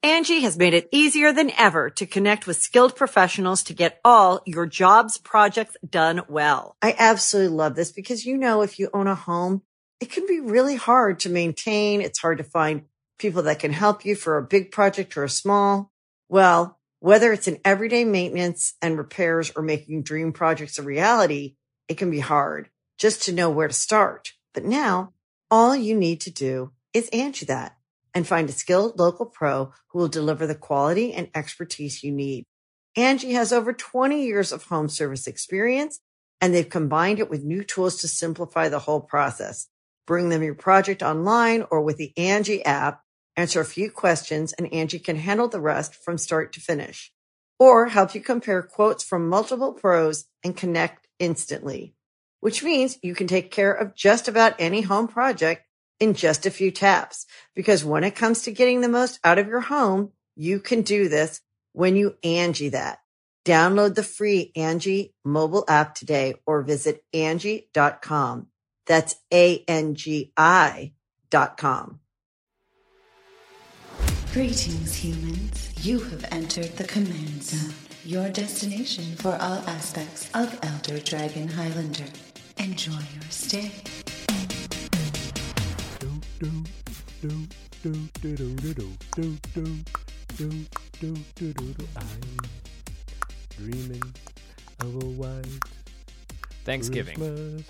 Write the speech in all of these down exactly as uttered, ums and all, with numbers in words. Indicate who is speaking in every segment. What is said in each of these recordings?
Speaker 1: Angie has made it easier than ever to connect with skilled professionals to get all your jobs projects done well. I absolutely love this because, you know, if you own a home, it can be really hard to maintain. It's hard to find people that can help you for a big project or a small. Well, whether it's in everyday maintenance and repairs or making dream projects a reality, it can be hard just to know where to start. But now all you need to do is Angie that and find a skilled local pro who will deliver the quality and expertise you need. Angie has over twenty years of home service experience, and they've combined it with new tools to simplify the whole process. Bring them your project online or with the Angie app, answer a few questions, and Angie can handle the rest from start to finish. Or help you compare quotes from multiple pros and connect instantly, which means you can take care of just about any home project in just a few taps. Because when it comes to getting the most out of your home, you can do this when you Angie that. Download the free Angie mobile app today or visit Angie dot com. That's A N G I dot com.
Speaker 2: Greetings, humans. You have entered the Command Zone, your destination for all aspects of Elder Dragon Highlander. Enjoy your stay.
Speaker 3: I'm dreaming of a white
Speaker 4: Thanksgiving.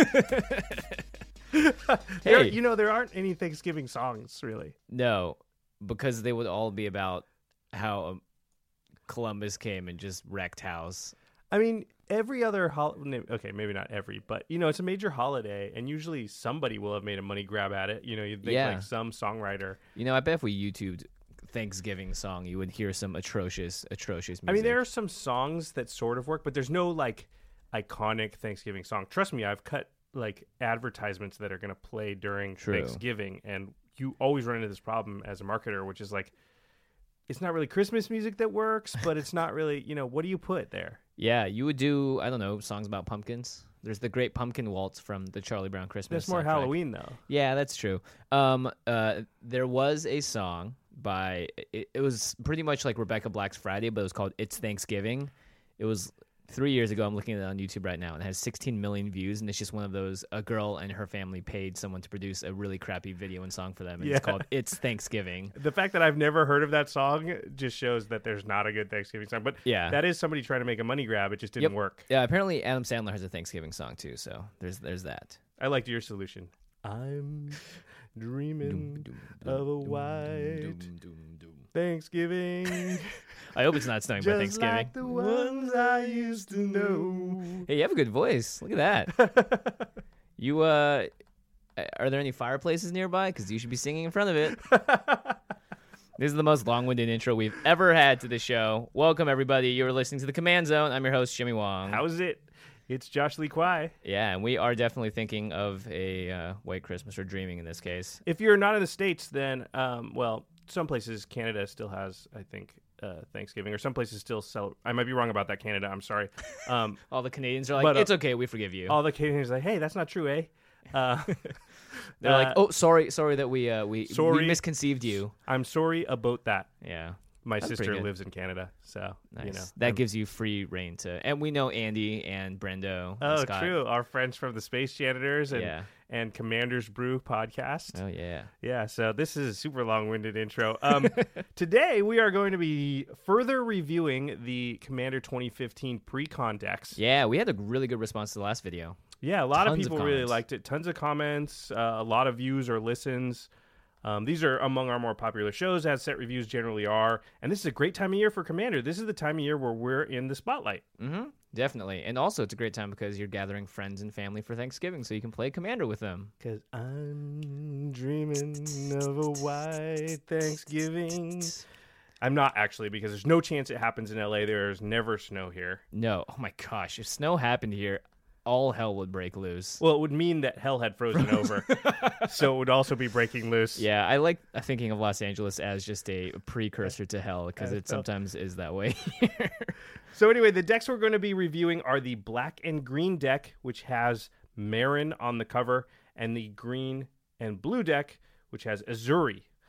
Speaker 3: There,
Speaker 4: Hey.
Speaker 3: you know, there aren't any Thanksgiving songs, really.
Speaker 4: No, because they would all be about how um, Columbus came and just wrecked house.
Speaker 3: I mean, every other holiday, okay, maybe not every, but, you know, it's a major holiday, and usually somebody will have made a money grab at it. You know, you'd think
Speaker 4: Yeah.
Speaker 3: like some songwriter.
Speaker 4: You know, I bet if we YouTubed Thanksgiving song, you would hear some atrocious, atrocious music.
Speaker 3: I mean, there are some songs that sort of work, but there's no, like, iconic Thanksgiving song. Trust me, I've cut, like, advertisements that are going to play during
Speaker 4: True.
Speaker 3: Thanksgiving, and you always run into this problem as a marketer, which is, like, it's not really Christmas music that works, but it's not really, you know, what do you put there?
Speaker 4: Yeah, you would do, I don't know, songs about pumpkins. There's the Great Pumpkin Waltz from the Charlie Brown Christmas
Speaker 3: That's more
Speaker 4: soundtrack.
Speaker 3: Halloween, though.
Speaker 4: Yeah, that's true. Um, uh, there was a song by, it, it was pretty much like Rebecca Black's Friday, but it was called It's Thanksgiving. It was three years ago. I'm looking at it on YouTube right now, and it has sixteen million views, and it's just one of those, a girl and her family paid someone to produce a really crappy video and song for them, and
Speaker 3: Yeah.
Speaker 4: it's called It's Thanksgiving.
Speaker 3: The fact that I've never heard of that song just shows that there's not a good Thanksgiving song. But
Speaker 4: Yeah.
Speaker 3: that is somebody trying to make a money grab. It just didn't
Speaker 4: Yep.
Speaker 3: work.
Speaker 4: Yeah, apparently Adam Sandler has a Thanksgiving song too, so there's there's that.
Speaker 3: I liked your solution. I'm dreaming
Speaker 4: Doom,
Speaker 3: of a
Speaker 4: doom,
Speaker 3: white
Speaker 4: doom, doom, doom.
Speaker 3: Thanksgiving.
Speaker 4: I hope it's not snowing by
Speaker 3: Just
Speaker 4: Thanksgiving.
Speaker 3: like the ones I used to know.
Speaker 4: Hey, you have a good voice. Look at that. You, uh, are there any fireplaces nearby? Because you should be singing in front of it. This is the most long-winded intro we've ever had to the show. Welcome, everybody. You're listening to The Command Zone. I'm your host, Jimmy Wong.
Speaker 3: How's it? It's Josh Lee Kwai.
Speaker 4: Yeah, and we are definitely thinking of a uh, white Christmas, or dreaming in this case.
Speaker 3: If you're not in the States, then, um, well, some places, Canada still has, I think, uh, Thanksgiving, or some places still sell. I might be wrong about that, Canada. I'm sorry. Um,
Speaker 4: All the Canadians are like,
Speaker 3: But, uh,
Speaker 4: it's okay, we forgive you.
Speaker 3: all the Canadians are like, hey, that's not true, eh? Uh,
Speaker 4: They're
Speaker 3: uh,
Speaker 4: like, oh, sorry, sorry that we uh, we,
Speaker 3: sorry.
Speaker 4: we misconceived you.
Speaker 3: I'm sorry about that.
Speaker 4: Yeah.
Speaker 3: My
Speaker 4: That's
Speaker 3: sister
Speaker 4: pretty good.
Speaker 3: lives in Canada, so
Speaker 4: Nice.
Speaker 3: you know
Speaker 4: that
Speaker 3: I'm-
Speaker 4: gives you free reign to, and we know Andy and Brendo. and
Speaker 3: Oh,
Speaker 4: Scott.
Speaker 3: true. Our friends from the Space Janitors and
Speaker 4: Yeah.
Speaker 3: and Commander's Brew podcast.
Speaker 4: Oh yeah.
Speaker 3: Yeah, so this is a super long-winded intro. Um, today we are going to be further reviewing the Commander twenty fifteen pre-con decks.
Speaker 4: Yeah, we had a really good response to the last video.
Speaker 3: Yeah, a lot of
Speaker 4: Tons of
Speaker 3: people really
Speaker 4: comments.
Speaker 3: liked it. Tons of comments, uh, a lot of views or listens. Um, these are among our more popular shows, as set reviews generally are. And this is a great time of year for Commander. This is the time of year where we're in the spotlight.
Speaker 4: Mm-hmm. Definitely, and also it's a great time because you're gathering friends and family for Thanksgiving, so you can play Commander with them.
Speaker 3: Because I'm dreaming of a white Thanksgiving. I'm not actually, because there's no chance it happens in L A. There's never snow here.
Speaker 4: No, oh my gosh, if snow happened here, all hell would break loose.
Speaker 3: Well, it would mean that hell had frozen over. So it would also be breaking loose.
Speaker 4: Yeah, I like thinking of Los Angeles as just a precursor to hell because
Speaker 3: Yeah,
Speaker 4: it
Speaker 3: so-
Speaker 4: sometimes is that way.
Speaker 3: So anyway, the decks we're going to be reviewing are the black and green deck, which has Marin on the cover, and the green and blue deck, which has Azuri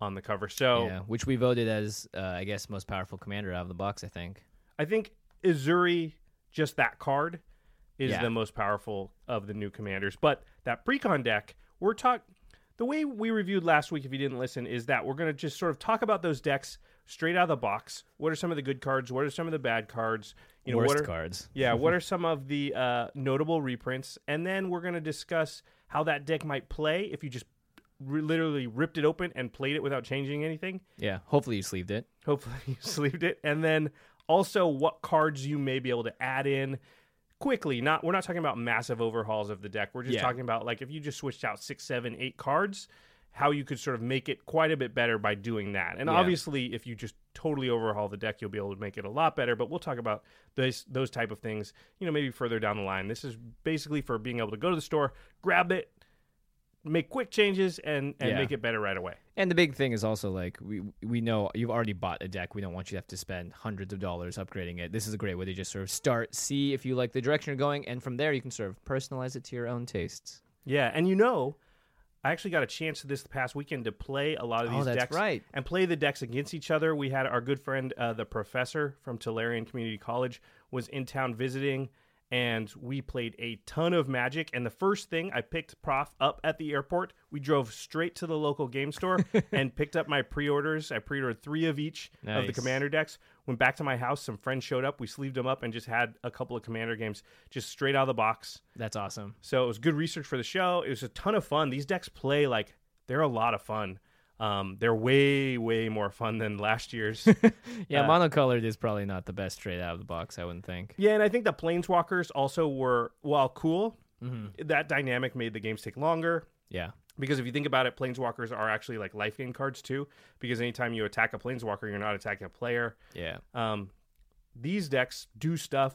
Speaker 3: on the cover. So
Speaker 4: Yeah, which we voted as, uh, I guess, most powerful commander out of the box, I think.
Speaker 3: I think Uzuri, just that card, is
Speaker 4: Yeah.
Speaker 3: the most powerful of the new commanders. But that precon deck, we're talk. The way we reviewed last week, if you didn't listen, is that we're going to just sort of talk about those decks straight out of the box. What are some of the good cards? What are some of the bad cards? You know,
Speaker 4: Worst
Speaker 3: what are,
Speaker 4: cards.
Speaker 3: Yeah, what are some of the uh, notable reprints? And then we're going to discuss how that deck might play if you just r- literally ripped it open and played it without changing anything.
Speaker 4: Yeah, hopefully you sleeved it.
Speaker 3: Hopefully you sleeved it. And then also what cards you may be able to add in quickly. Not We're not talking about massive overhauls of the deck. We're just
Speaker 4: Yeah.
Speaker 3: talking about, like, if you just switched out six, seven, eight cards, how you could sort of make it quite a bit better by doing that. And
Speaker 4: Yeah.
Speaker 3: obviously, if you just totally overhaul the deck, you'll be able to make it a lot better. But we'll talk about those those type of things, you know, maybe further down the line. This is basically for being able to go to the store, grab it, make quick changes, and, and
Speaker 4: Yeah.
Speaker 3: make it better right away.
Speaker 4: And the big thing is also, like, we we know you've already bought a deck. We don't want you to have to spend hundreds of dollars upgrading it. This is a great way to just sort of start, see if you like the direction you're going, and from there you can sort of personalize it to your own tastes.
Speaker 3: Yeah, and you know, I actually got a chance this past weekend to play a lot of
Speaker 4: Oh,
Speaker 3: these
Speaker 4: that's
Speaker 3: decks
Speaker 4: right.
Speaker 3: and play the decks against each other. We had our good friend, uh, the professor from Tolarian Community College, was in town visiting, and we played a ton of Magic. And the first thing, I picked Prof up at the airport. We drove straight to the local game store and picked up my pre-orders. I pre-ordered three of each of the
Speaker 4: Nice.
Speaker 3: Commander decks. Went back to my house. Some friends showed up. We sleeved them up and just had a couple of Commander games just straight out of the box.
Speaker 4: That's awesome.
Speaker 3: So it was good research for the show. It was a ton of fun. These decks play like they're a lot of fun. Um, they're way, way more fun than last year's.
Speaker 4: Yeah,
Speaker 3: Uh,
Speaker 4: monocolored is probably not the best straight out of the box, I wouldn't think.
Speaker 3: yeah, and I think the Planeswalkers also were, while cool,
Speaker 4: Mm-hmm.
Speaker 3: that dynamic made the games take longer.
Speaker 4: Yeah.
Speaker 3: Because if you think about it, Planeswalkers are actually like life gain cards too. Because anytime you attack a Planeswalker, you're not attacking a player.
Speaker 4: Yeah.
Speaker 3: Um, these decks do stuff.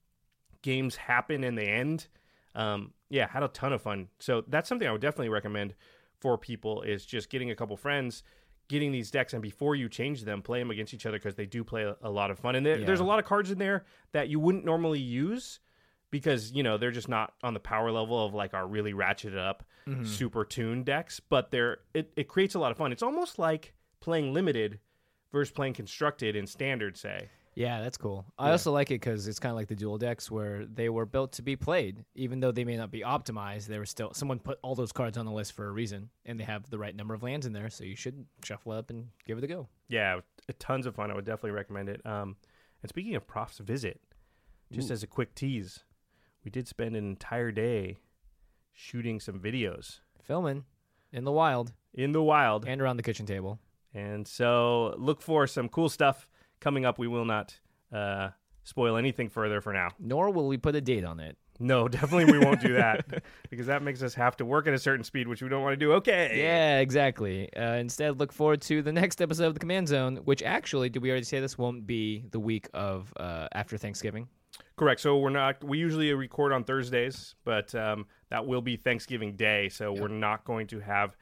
Speaker 3: Games happen in the end. Um, yeah, had a ton of fun. So that's something I would definitely recommend for people, is just getting a couple friends, getting these decks, and before you change them, play them against each other, because they do play a, a lot of fun. And there,
Speaker 4: Yeah.
Speaker 3: there's a lot of cards in there that you wouldn't normally use because, you know, they're just not on the power level of like our really ratcheted up,
Speaker 4: Mm-hmm.
Speaker 3: super tuned decks. But they're it, it creates a lot of fun. It's almost like playing limited versus playing constructed in standard, say.
Speaker 4: Yeah, that's cool. I also like it because it's kind of like the dual decks where they were built to be played. Even though they may not be optimized, they were still, someone put all those cards on the list for a reason, and they have the right number of lands in there, so you should shuffle it up and give it a go.
Speaker 3: Yeah, tons of fun. I would definitely recommend it. Um, and speaking of Prof's visit, just
Speaker 4: Ooh.
Speaker 3: as a quick tease, we did spend an entire day shooting some videos
Speaker 4: Filming in the wild
Speaker 3: in the wild.
Speaker 4: and around the kitchen table.
Speaker 3: And so look for some cool stuff coming up. We will not uh, spoil anything further for now.
Speaker 4: Nor will we put a date on it.
Speaker 3: No, definitely we won't do that because that makes us have to work at a certain speed, which we don't want to do. Okay.
Speaker 4: Yeah, exactly. Uh, instead, look forward to the next episode of the Command Zone, which actually, did we already say this, won't be the week of uh, after Thanksgiving?
Speaker 3: Correct. So we're not. We usually record on Thursdays, but um, that will be Thanksgiving Day. So
Speaker 4: Yep.
Speaker 3: we're not going to have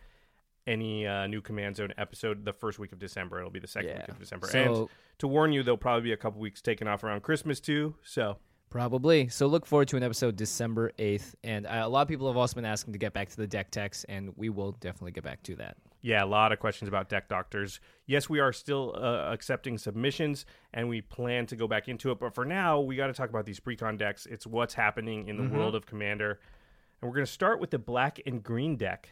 Speaker 3: any uh, new Command Zone episode the first week of December. It'll be the second
Speaker 4: Yeah.
Speaker 3: week of December.
Speaker 4: So-
Speaker 3: and to warn you, there'll probably be a couple weeks taken off around Christmas too. So
Speaker 4: Probably. So look forward to an episode December eighth. And uh, a lot of people have also been asking to get back to the deck techs, and we will definitely get back to that.
Speaker 3: yeah, a lot of questions about deck doctors. Yes, we are still uh, accepting submissions, and we plan to go back into it. But for now, we got to talk about these precon decks. It's what's happening in the
Speaker 4: Mm-hmm.
Speaker 3: world of Commander. And we're going to start with the black and green deck.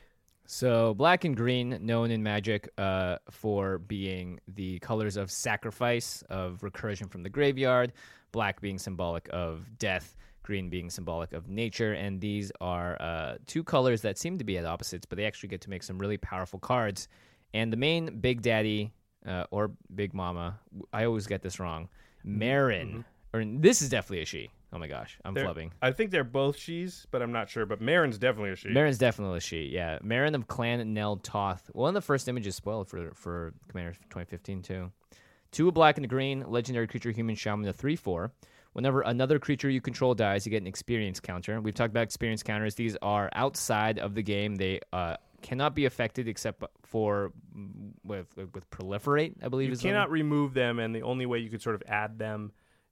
Speaker 4: So black and green, known in Magic uh, for being the colors of sacrifice, of recursion from the graveyard, black being symbolic of death, green being symbolic of nature, and these are uh, two colors that seem to be at opposites, but they actually get to make some really powerful cards. And the main Big Daddy, uh, or Big Mama, I always get this wrong, Marin, or this is definitely a she. Oh my gosh, I'm
Speaker 3: They're-
Speaker 4: flubbing.
Speaker 3: I think they're both she's, but I'm not sure. But Marin's definitely a she.
Speaker 4: Marin's definitely a she, yeah. Marin of Clan Nel Toth. One of the first images spoiled for for Commander twenty fifteen, too. Two black and a green, legendary creature, human shaman, a three four. Whenever another creature you control dies, you get an experience counter. We've talked about experience counters. These are outside of the game. They uh, cannot be affected except for with with proliferate, I believe
Speaker 3: You
Speaker 4: is
Speaker 3: cannot remove them, and the only way you could sort of add them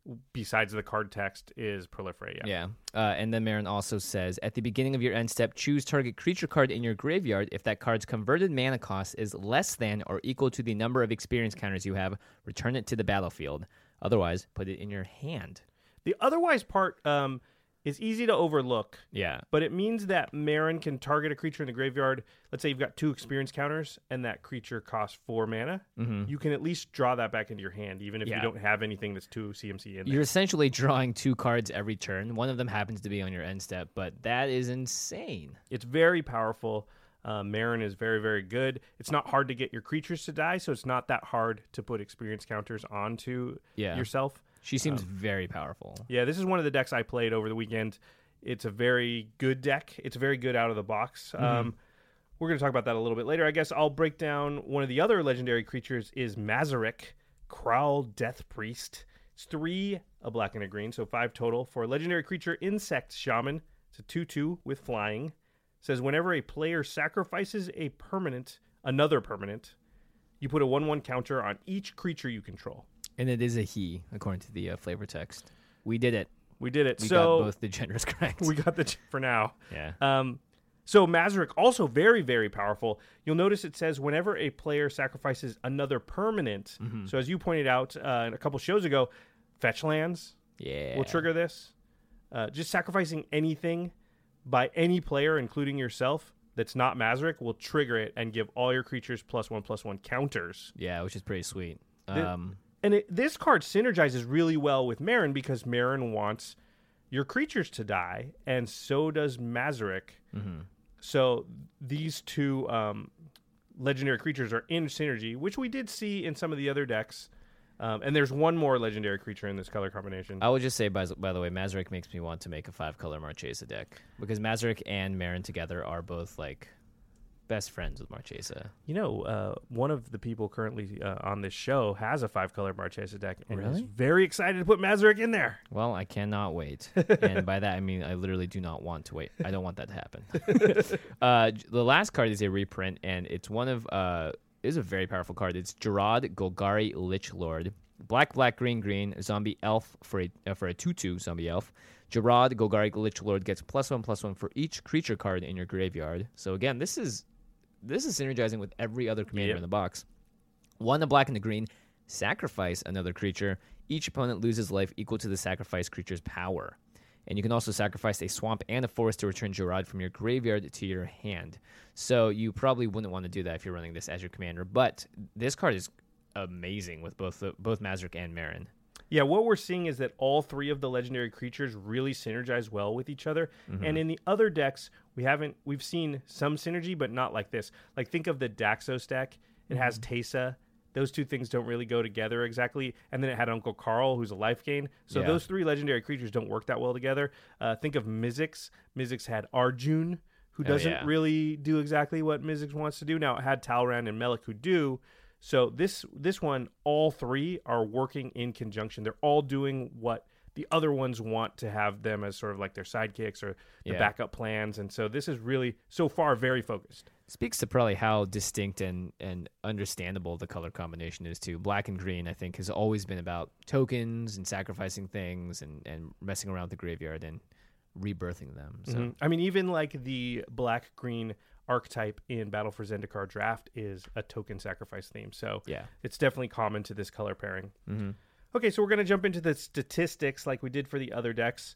Speaker 3: besides the card text is proliferate. Yeah.
Speaker 4: Yeah. Uh, and then Marin also says, at the beginning of your end step, choose target creature card in your graveyard. If that card's converted mana cost is less than or equal to the number of experience counters you have, return it to the battlefield. Otherwise, put it in your hand.
Speaker 3: The otherwise part um, is easy to overlook.
Speaker 4: Yeah.
Speaker 3: But it means that Marin can target a creature in the graveyard. Let's say you've got two experience counters and that creature costs four mana.
Speaker 4: Mm-hmm.
Speaker 3: You can at least draw that back into your hand, even if
Speaker 4: Yeah.
Speaker 3: you don't have anything that's two C M C in there.
Speaker 4: You're essentially drawing two cards every turn. One of them happens to be on your end step, but that is insane.
Speaker 3: It's very powerful. Uh, Marin is very, very good. It's not hard to get your creatures to die, so it's not that hard to put experience counters onto
Speaker 4: Yeah.
Speaker 3: yourself.
Speaker 4: She seems
Speaker 3: Um,
Speaker 4: very powerful.
Speaker 3: Yeah, this is one of the decks I played over the weekend. It's a very good deck. It's very good out of the box.
Speaker 4: Mm-hmm.
Speaker 3: Um, we're going to talk about that a little bit later. I guess I'll break down one of the other legendary creatures is Mazarek, Kraul Death Priest. It's three, a black and a green, so five total. For a legendary creature, Insect Shaman. It's a two two with flying. It says whenever a player sacrifices a permanent, another permanent, you put a one one counter on each creature you control.
Speaker 4: And it is a he, according to the uh, flavor text. We did it.
Speaker 3: We did it.
Speaker 4: We
Speaker 3: so
Speaker 4: got both the genders correct.
Speaker 3: we got the ch- for now.
Speaker 4: Yeah.
Speaker 3: Um, so Mazarek also very, very powerful. You'll notice it says whenever a player sacrifices another permanent.
Speaker 4: Mm-hmm.
Speaker 3: So as you pointed out uh, a couple shows ago, fetch lands
Speaker 4: Yeah.
Speaker 3: will trigger this. Uh, just sacrificing anything by any player, including yourself, that's not Mazarek will trigger it and give all your creatures plus one plus one counters.
Speaker 4: Yeah, which is pretty sweet.
Speaker 3: The-
Speaker 4: Um,
Speaker 3: And it, this card synergizes really well with Marin because Marin wants your creatures to die, and so does Mazarek.
Speaker 4: mhm.
Speaker 3: So these two um, legendary creatures are in synergy, which we did see in some of the other decks. Um, and there's one more legendary creature in this color combination.
Speaker 4: I would just say, by, by the way, Mazarek makes me want to make a five-color Marchesa deck. Because Mazarek and Marin together are both, like, best friends with Marchesa.
Speaker 3: You know, uh, one of the people currently uh, on this show has a five-color Marchesa deck and is
Speaker 4: Really?
Speaker 3: very excited to put Mazarek in there.
Speaker 4: Well, I cannot wait. And by that, I mean I literally do not want to wait. I don't want that to happen. uh, j- the last card is a reprint, and it's one of... Uh, it is a very powerful card. It's Gerard Golgari Lich Lord. Black, black, green, green, zombie elf for a uh, for a two two zombie elf. Gerard Golgari Lich Lord gets plus one, plus one for each creature card in your graveyard. So again, this is this is synergizing with every other commander
Speaker 3: Yep.
Speaker 4: in the box. One, the black and the green. Sacrifice another creature. Each opponent loses life equal to the sacrificed creature's power. And you can also sacrifice a swamp and a forest to return Gerard from your graveyard to your hand. So you probably wouldn't want to do that if you're running this as your commander. But this card is amazing with both the, both Mazarek and Marin.
Speaker 3: Yeah, what we're seeing is that all three of the legendary creatures really synergize well with each other.
Speaker 4: Mm-hmm.
Speaker 3: And in the other decks, we haven't we've seen some synergy, but not like this. Like think of the Daxos deck. It has
Speaker 4: Mm-hmm.
Speaker 3: Teysa. Those two things don't really go together exactly. And then it had Uncle Carl, who's a life gain. So
Speaker 4: Yeah.
Speaker 3: those three legendary creatures don't work that well together. Uh, think of Mizzix. Mizzix had Arjun, who
Speaker 4: Oh,
Speaker 3: doesn't
Speaker 4: yeah.
Speaker 3: really do exactly what Mizzix wants to do. Now it had Talran and Melek who do. So this this one, all three are working in conjunction. They're all doing what the other ones want to have them as sort of like their sidekicks or the
Speaker 4: Yeah.
Speaker 3: backup plans. And so this is really, so far, very focused.
Speaker 4: Speaks to probably how distinct and, and understandable the color combination is too. Black and green, I think, has always been about tokens and sacrificing things and, and messing around with the graveyard and rebirthing them. So
Speaker 3: Mhm. I mean, even like the black-green archetype in Battle for Zendikar Draft is a token sacrifice theme. So
Speaker 4: yeah.
Speaker 3: it's definitely common to this color pairing.
Speaker 4: Mm-hmm.
Speaker 3: Okay, so we're going to jump into the statistics like we did for the other decks.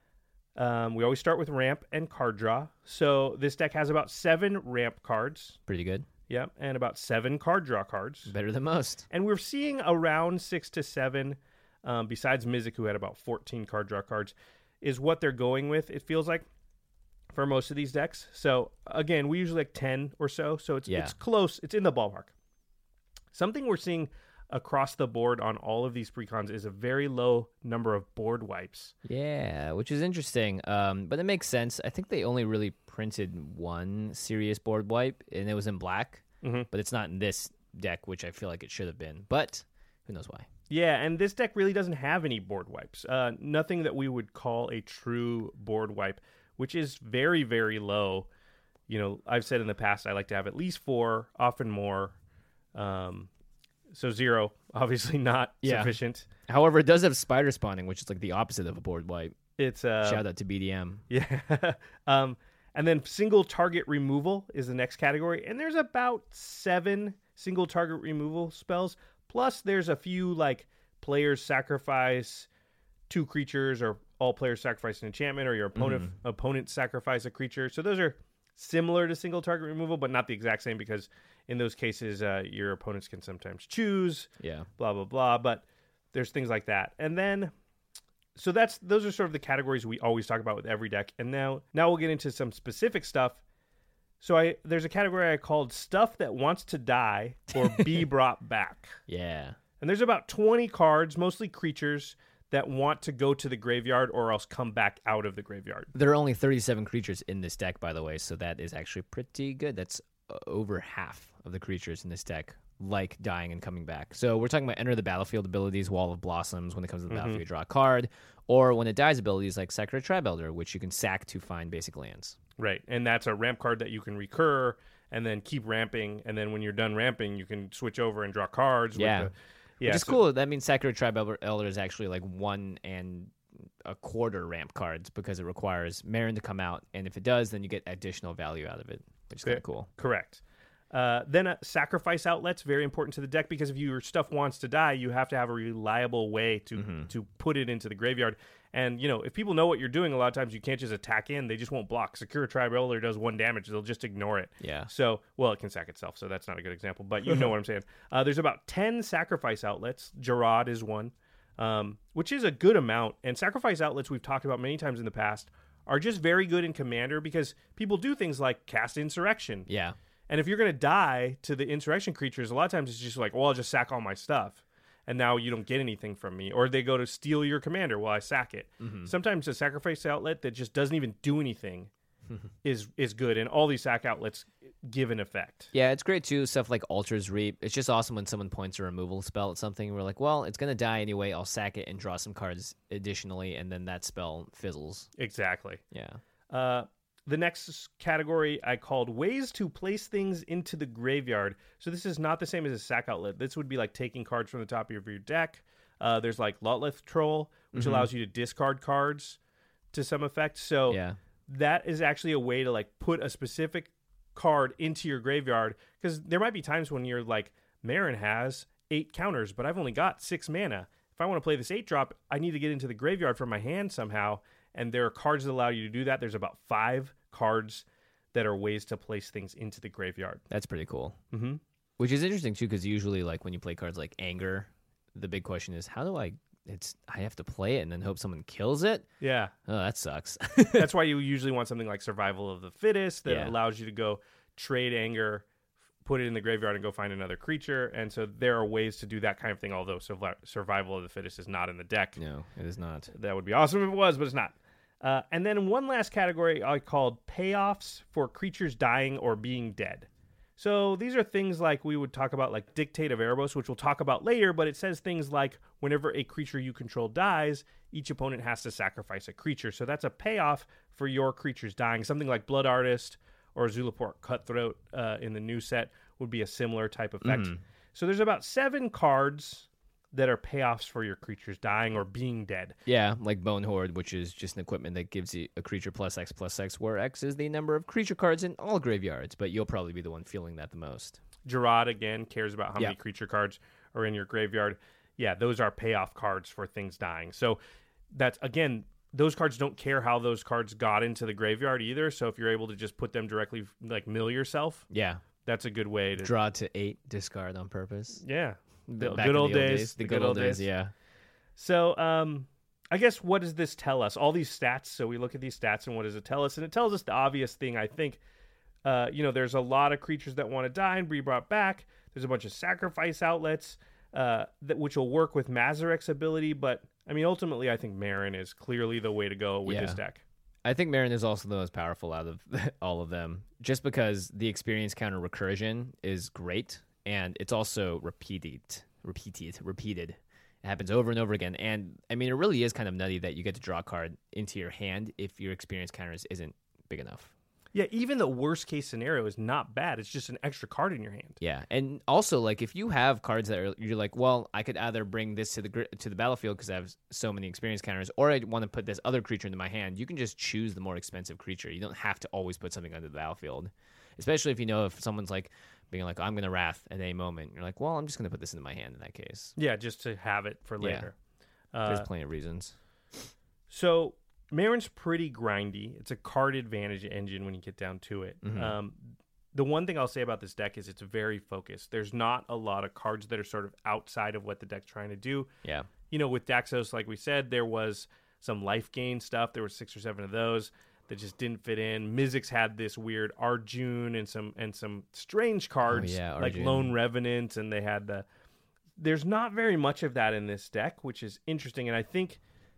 Speaker 3: Um, we always start with ramp and card draw. So this deck has about seven ramp cards.
Speaker 4: Pretty good.
Speaker 3: Yep, and about seven card draw cards.
Speaker 4: Better than most.
Speaker 3: And we're seeing around six to seven, um, besides Mizzix, who had about fourteen card draw cards, is what they're going with, it feels like, for most of these decks. So, again, we usually like ten or so, so it's
Speaker 4: Yeah.
Speaker 3: it's close. It's in the ballpark. Something we're seeing across the board on all of these precons is a very low number of board wipes.
Speaker 4: Yeah, which is interesting. Um, but it makes sense. I think they only really printed one serious board wipe, and it was in black.
Speaker 3: Mhm.
Speaker 4: But it's not in this deck, which I feel like it should have been. But who knows why?
Speaker 3: Yeah, and this deck really doesn't have any board wipes. Uh, nothing that we would call a true board wipe, which is very, very low. You know, I've said in the past I like to have at least four, often more. Um, So zero, obviously not
Speaker 4: Yeah.
Speaker 3: sufficient.
Speaker 4: However, it does have spider spawning, which is like the opposite of a board wipe.
Speaker 3: It's uh,
Speaker 4: Shout out to B D M.
Speaker 3: Yeah. um, and then single target removal is the next category. And there's about seven single target removal spells. Plus, there's a few like players sacrifice two creatures, or all players sacrifice an enchantment, or your opponent
Speaker 4: Mm-hmm.
Speaker 3: opponent sacrifice a creature. So those are similar to single target removal, but not the exact same, because in those cases, uh, your opponents can sometimes choose.
Speaker 4: Yeah.
Speaker 3: Blah blah blah. But there's things like that, and then. So that's those are sort of the categories we always talk about with every deck. And now now we'll get into some specific stuff. So I there's a category I called stuff that wants to die or be brought back.
Speaker 4: Yeah.
Speaker 3: And there's about twenty cards, mostly creatures, that want to go to the graveyard or else come back out of the graveyard.
Speaker 4: There are only thirty-seven creatures in this deck, by the way, so that is actually pretty good. That's uh, over half of the creatures in this deck like dying and coming back. So we're talking about enter the battlefield abilities, Wall of Blossoms, when it comes to the
Speaker 3: Mm-hmm.
Speaker 4: battlefield, you draw a card, or when it dies abilities like Sacred Tribe Elder, which you can sack to find basic lands.
Speaker 3: Right. And that's a ramp card that you can recur and then keep ramping. And then when you're done ramping, you can switch over and draw cards.
Speaker 4: Yeah.
Speaker 3: With the, yeah.
Speaker 4: Which is
Speaker 3: so-
Speaker 4: cool. That means Sacred Tribe Elder Elder is actually like one and a quarter ramp cards because it requires Marin to come out. And if it does, then you get additional value out of it, which is kind of cool.
Speaker 3: Correct. Uh, then uh, sacrifice outlets, very important to the deck, because if your stuff wants to die, you have to have a reliable way to
Speaker 4: Mm-hmm.
Speaker 3: to put it into the graveyard. And, you know, if people know what you're doing, a lot of times you can't just attack in. They just won't block. Secure Tribe Elder does one damage. They'll just ignore it.
Speaker 4: Yeah.
Speaker 3: So, well, it can sack itself, so that's not a good example. But you know what I'm saying. Uh, there's about ten sacrifice outlets. Gerard is one, um, which is a good amount. And sacrifice outlets, we've talked about many times in the past, are just very good in Commander because people do things like cast Insurrection.
Speaker 4: Yeah.
Speaker 3: And if you're going to die to the Insurrection creatures, a lot of times it's just like, well, I'll just sack all my stuff. And now you don't get anything from me. Or they go to steal your commander while I sack it.
Speaker 4: Mm-hmm.
Speaker 3: Sometimes a sacrifice outlet that just doesn't even do anything is is good. And all these sack outlets give an effect.
Speaker 4: Yeah, it's great too. Stuff like Altar's Reap. It's just awesome when someone points a removal spell at something. And we're like, well, it's going to die anyway. I'll sack it and draw some cards additionally. And then that spell fizzles.
Speaker 3: Exactly.
Speaker 4: Yeah.
Speaker 3: Uh, the next category I called ways to place things into the graveyard. So this is not the same as a sack outlet. This would be like taking cards from the top of your deck. Uh, there's like Lotleth Troll, which
Speaker 4: Mm-hmm.
Speaker 3: allows you to discard cards to some effect. So
Speaker 4: Yeah.
Speaker 3: that is actually a way to like put a specific card into your graveyard, because there might be times when you're like, Marin has eight counters, but I've only got six mana. If I want to play this eight drop, I need to get into the graveyard from my hand somehow. And there are cards that allow you to do that. There's about five cards that are ways to place things into the graveyard.
Speaker 4: That's pretty cool.
Speaker 3: Mm-hmm.
Speaker 4: Which is interesting too, because usually, like when you play cards like Anger, the big question is, how do I? It's I have to play it and then hope someone kills it.
Speaker 3: Yeah.
Speaker 4: Oh, that sucks.
Speaker 3: That's why you usually want something like Survival of the Fittest that
Speaker 4: Yeah.
Speaker 3: allows you to go trade Anger, put it in the graveyard, and go find another creature. And so there are ways to do that kind of thing, although survi- Survival of the Fittest is not in the deck.
Speaker 4: No, it is not.
Speaker 3: That would be awesome if it was, but it's not. Uh, and then one last category I called payoffs for creatures dying or being dead. So these are things like we would talk about, like Dictate of Erebos, which we'll talk about later, but it says things like whenever a creature you control dies, each opponent has to sacrifice a creature. So that's a payoff for your creatures dying. Something like Blood Artist or Zulaport Cutthroat uh, in the new set would be a similar type effect. So there's about seven cards that are payoffs for your creatures dying or being dead.
Speaker 4: Yeah, like Bone Horde, which is just an equipment that gives you a creature plus X plus X, where X is the number of creature cards in all graveyards, but you'll probably be the one feeling that the most.
Speaker 3: Gerard, again, cares about how
Speaker 4: Yeah.
Speaker 3: many creature cards are in your graveyard. Yeah, those are payoff cards for things dying. So that's, again, those cards don't care how those cards got into the graveyard either. So if you're able to just put them directly, like mill yourself,
Speaker 4: Yeah.
Speaker 3: that's a good way to...
Speaker 4: Draw to eight, discard on purpose.
Speaker 3: Yeah. The
Speaker 4: Back
Speaker 3: good
Speaker 4: in
Speaker 3: old days.
Speaker 4: The, good, old days, yeah.
Speaker 3: So, um, I guess what does this tell us? All these stats. So we look at these stats and what does it tell us? And it tells us the obvious thing, I think. Uh, you know, there's a lot of creatures that want to die and be brought back. There's a bunch of sacrifice outlets uh, that which will work with Mazarek's ability. But, I mean, ultimately, I think Marin is clearly the way to go with
Speaker 4: Yeah.
Speaker 3: this deck.
Speaker 4: I think Marin is also the most powerful out of all of them, just because the experience counter recursion is great, and it's also repeated, repeated, repeated. It happens over and over again, and I mean, it really is kind of nutty that you get to draw a card into your hand if your experience counters isn't big enough.
Speaker 3: Yeah, even the worst case scenario is not bad. It's just an extra card in your hand.
Speaker 4: Yeah, and also like if you have cards that are you're like, well, I could either bring this to the gr- to the battlefield because I have so many experience counters, or I want to put this other creature into my hand. You can just choose the more expensive creature. You don't have to always put something onto the battlefield, especially if you know if someone's like being like, I'm gonna Wrath at any moment. You're like, well, I'm just gonna put this into my hand in that case.
Speaker 3: Yeah, just to have it for later.
Speaker 4: Yeah.
Speaker 3: Uh,
Speaker 4: There's plenty of reasons.
Speaker 3: So Marin's pretty grindy. It's a card advantage engine when you get down to it.
Speaker 4: Mm-hmm.
Speaker 3: Um, the one thing I'll say about this deck is it's very focused. There's not a lot of cards that are sort of outside of what the deck's trying to do.
Speaker 4: Yeah.
Speaker 3: You know, with Daxos, like we said, there was some life gain stuff. There were six or seven of those that just didn't fit in. Mizzix had this weird Arjun and some and some strange cards
Speaker 4: oh, yeah,
Speaker 3: like Lone Revenant, and they had the. There's not very much of that in this deck, which is interesting, and I think.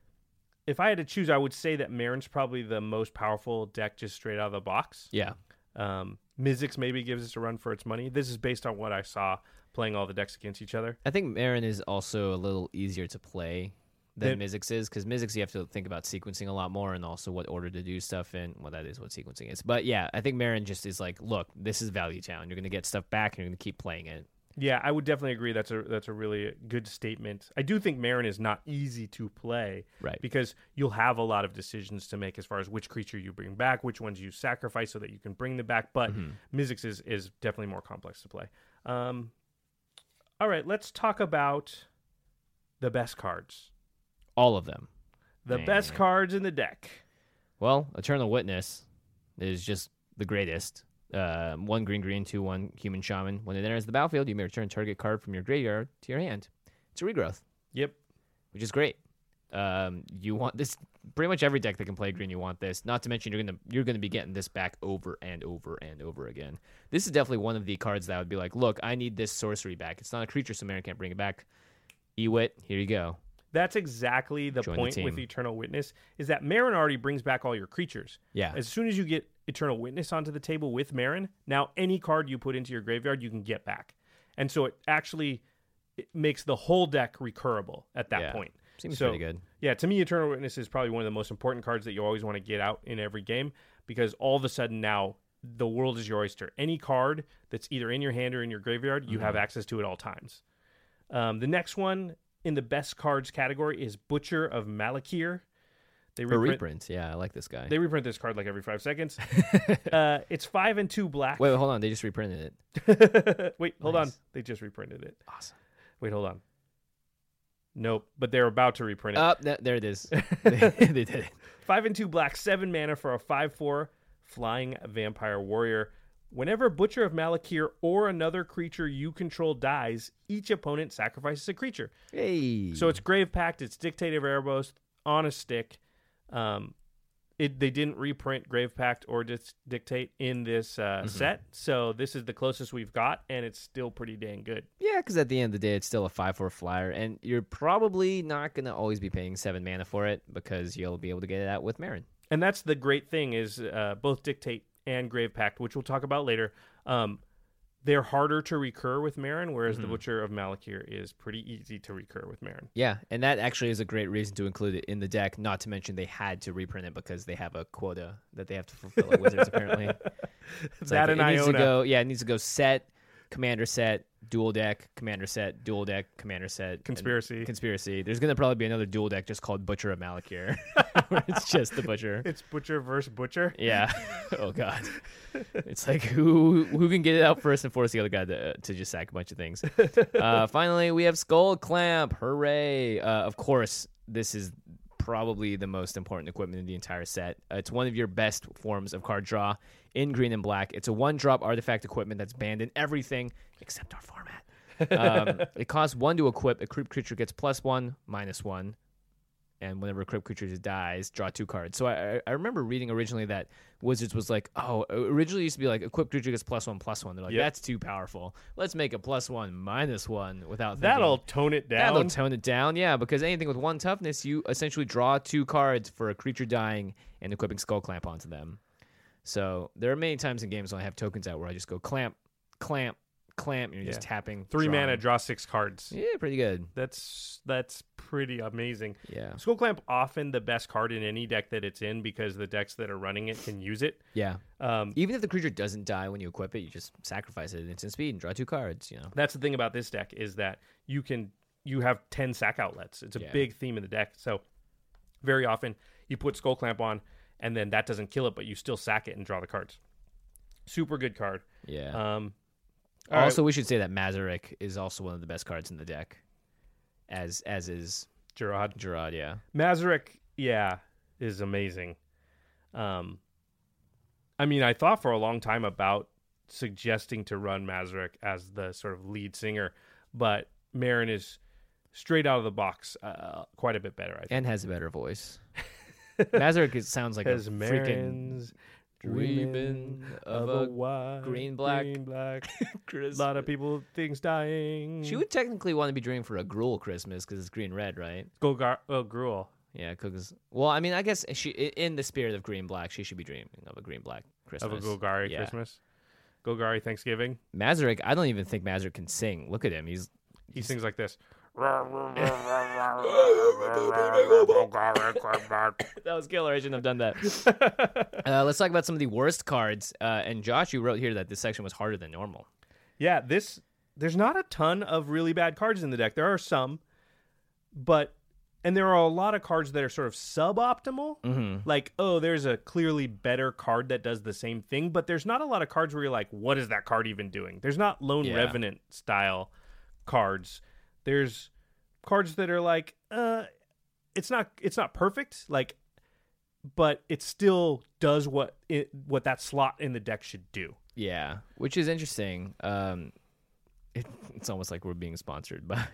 Speaker 3: If I had to choose, I would say that Marin's probably the most powerful deck just straight out of the box.
Speaker 4: Yeah.
Speaker 3: Um, Mizzix maybe gives us a run for its money. This is based on what I saw playing all the decks against each other.
Speaker 4: I think Marin is also a little easier to play than
Speaker 3: Then-
Speaker 4: Mizzix is, because Mizzix you have to think about sequencing a lot more and also what order to do stuff in. Well, that is what sequencing is. But yeah, I think Marin just is like, look, this is Value Town. You're going to get stuff back and you're going to keep playing it.
Speaker 3: Yeah, I would definitely agree. That's a that's a really good statement. I do think Marin is not easy to play,
Speaker 4: Right.
Speaker 3: Because you'll have a lot of decisions to make as far as which creature you bring back, which ones you sacrifice so that you can bring them back. But
Speaker 4: Mm-hmm.
Speaker 3: Mizzix is is definitely more complex to play. Um, all right, let's talk about the best cards.
Speaker 4: All of them.
Speaker 3: The
Speaker 4: Man.
Speaker 3: best cards in the deck.
Speaker 4: Well, Eternal Witness is just the greatest. Uh, one green, green, two, one human shaman. When it enters the battlefield, you may return target card from your graveyard to your hand. It's a regrowth,
Speaker 3: Yep.
Speaker 4: which is great. Um, you want this pretty much every deck that can play green. You want this. Not to mention you're gonna you're gonna be getting this back over and over and over again. This is definitely one of the cards that I would be like, look, I need this sorcery back. It's not a creature, so Marin can't bring it back. Ewit, here you go.
Speaker 3: That's exactly the
Speaker 4: Join the
Speaker 3: point with
Speaker 4: team.
Speaker 3: Eternal Witness, is that Marin already brings back all your creatures.
Speaker 4: Yeah.
Speaker 3: As soon as you get Eternal Witness onto the table with Marin, now any card you put into your graveyard, you can get back. And so it actually it makes the whole deck recurable at that
Speaker 4: Yeah.
Speaker 3: point.
Speaker 4: Seems
Speaker 3: So,
Speaker 4: pretty good.
Speaker 3: Yeah, to me, Eternal Witness is probably one of the most important cards that you always want to get out in every game, because all of a sudden now the world is your oyster. Any card that's either in your hand or in your graveyard, you
Speaker 4: Mm-hmm.
Speaker 3: have access to at all times. Um, the next one in the best cards category is Butcher of Malakir. They
Speaker 4: For
Speaker 3: reprint,
Speaker 4: reprints, yeah, I like this guy.
Speaker 3: they reprint this card like every five seconds. uh, it's five and two black.
Speaker 4: Wait, wait, hold on. They just reprinted it.
Speaker 3: Wait, hold on.
Speaker 4: Nice.
Speaker 3: They just reprinted it.
Speaker 4: Awesome.
Speaker 3: Wait, hold on. Nope, but they're about to reprint it.
Speaker 4: Oh, th- there it is. they, they did it.
Speaker 3: Five and two black, seven mana for a five four flying vampire warrior. Whenever Butcher of Malakir or another creature you control dies, each opponent sacrifices a creature.
Speaker 4: Hey.
Speaker 3: So it's Grave Pact, it's Dictate of Erebos on a stick. Um, it they didn't reprint Grave Pact or Dis- Dictate in this uh,
Speaker 4: Mm-hmm.
Speaker 3: set, so this is the closest we've got, and it's still pretty dang good.
Speaker 4: Yeah, because at the end of the day, it's still a five four flyer, and you're probably not going to always be paying seven mana for it because you'll be able to get it out with Marin.
Speaker 3: And that's the great thing is uh, both Dictate and Grave Pact, which we'll talk about later, um, they're harder to recur with Marin, whereas
Speaker 4: Mm-hmm.
Speaker 3: the Butcher of Malakir is pretty easy to recur with Marin.
Speaker 4: Yeah, and that actually is a great reason to include it in the deck, not to mention they had to reprint it because they have a quota that they have to fulfill at Wizards, apparently. It's
Speaker 3: That
Speaker 4: like,
Speaker 3: and
Speaker 4: it needs to
Speaker 3: Iona.
Speaker 4: go, yeah, it needs to go set, commander set, dual deck, commander set, dual deck, commander set. and
Speaker 3: Conspiracy.
Speaker 4: Conspiracy. There's going to probably be another dual deck just called Butcher of Malakir, where it's just the Butcher.
Speaker 3: It's Butcher versus Butcher.
Speaker 4: Yeah. Oh God. It's like who who can get it out first and force the other guy to to just sack a bunch of things. Uh, finally, we have Skull Clamp. Hooray! Uh, of course, this is probably the most important equipment in the entire set. Uh, it's one of your best forms of card draw in green and black. It's a one-drop artifact equipment that's banned in everything except our format. Um, it costs one to equip. A creep creature gets plus one, minus one. And whenever a creep creature dies, draw two cards. So I, I remember reading originally that Wizards was like, oh, originally it used to be like equip creature gets plus one, plus one. They're like,
Speaker 3: Yep.
Speaker 4: that's too powerful. Let's make a plus one, minus one without thinking.
Speaker 3: That'll tone it down.
Speaker 4: That'll tone it down, yeah, because anything with one toughness, you essentially draw two cards for a creature dying and equipping Skull Clamp onto them. So there are many times in games when I have tokens out where I just go clamp, clamp, clamp. You're just
Speaker 3: Yeah.
Speaker 4: tapping.
Speaker 3: Three
Speaker 4: drawing.
Speaker 3: mana, draw six cards.
Speaker 4: Yeah, pretty good.
Speaker 3: That's that's pretty amazing.
Speaker 4: Yeah.
Speaker 3: Skull Clamp often the best card in any deck that it's in because the decks that are running it can use it.
Speaker 4: Yeah.
Speaker 3: Um,
Speaker 4: Even if the creature doesn't die when you equip it, you just sacrifice it at instant speed and draw two cards. You know.
Speaker 3: that's the thing about this deck is that you can you have ten sack outlets. It's a
Speaker 4: Yeah.
Speaker 3: big theme in the deck. So very often you put Skull Clamp on, and then that doesn't kill it, but you still sack it and draw the cards. Super good card.
Speaker 4: Yeah.
Speaker 3: Um, all
Speaker 4: also,
Speaker 3: right,
Speaker 4: we should say that Mazarek is also one of the best cards in the deck, as as is
Speaker 3: Gerard.
Speaker 4: Gerard. Yeah.
Speaker 3: Mazarek, yeah, is amazing. Um, I mean, I thought for a long time about suggesting to run Mazarek as the sort of lead singer, but Marin is straight out of the box uh, quite a bit better, I think.
Speaker 4: And has a better voice. Mazarek is- sounds like a
Speaker 3: Because
Speaker 4: freaking
Speaker 3: Marin's dreaming
Speaker 4: dreaming
Speaker 3: of
Speaker 4: of
Speaker 3: a
Speaker 4: a
Speaker 3: white
Speaker 4: green black
Speaker 3: green black.
Speaker 4: Christmas.
Speaker 3: A lot of people things dying.
Speaker 4: She would technically want to be dreaming for a Gruul Christmas because it's green red, right?
Speaker 3: go gar- oh, Gruul.
Speaker 4: Yeah, because well, I mean, I guess she i- in the spirit of green black, she should be dreaming of a green black Christmas.
Speaker 3: Of a Golgari
Speaker 4: Yeah.
Speaker 3: Christmas. Golgari Thanksgiving.
Speaker 4: Mazarek, I don't even think Mazarek can sing. Look at him. He's
Speaker 3: He sings like this.
Speaker 4: that was killer. I shouldn't have done that. uh, let's talk about some of the worst cards. Uh, and Josh, you wrote here that this section was harder than normal.
Speaker 3: Yeah, this there's not a ton of really bad cards in the deck. There are some, but and there are a lot of cards that are sort of suboptimal.
Speaker 4: Mm-hmm.
Speaker 3: Like, oh, there's a clearly better card that does the same thing, but there's not a lot of cards where you're like, what is that card even doing? There's not Lone
Speaker 4: Yeah.
Speaker 3: Revenant style cards. There's cards that are like, uh, it's not it's not perfect, like, but it still does what it what that slot in the deck should do.
Speaker 4: Yeah, which is interesting. Um, it, it's almost like we're being sponsored by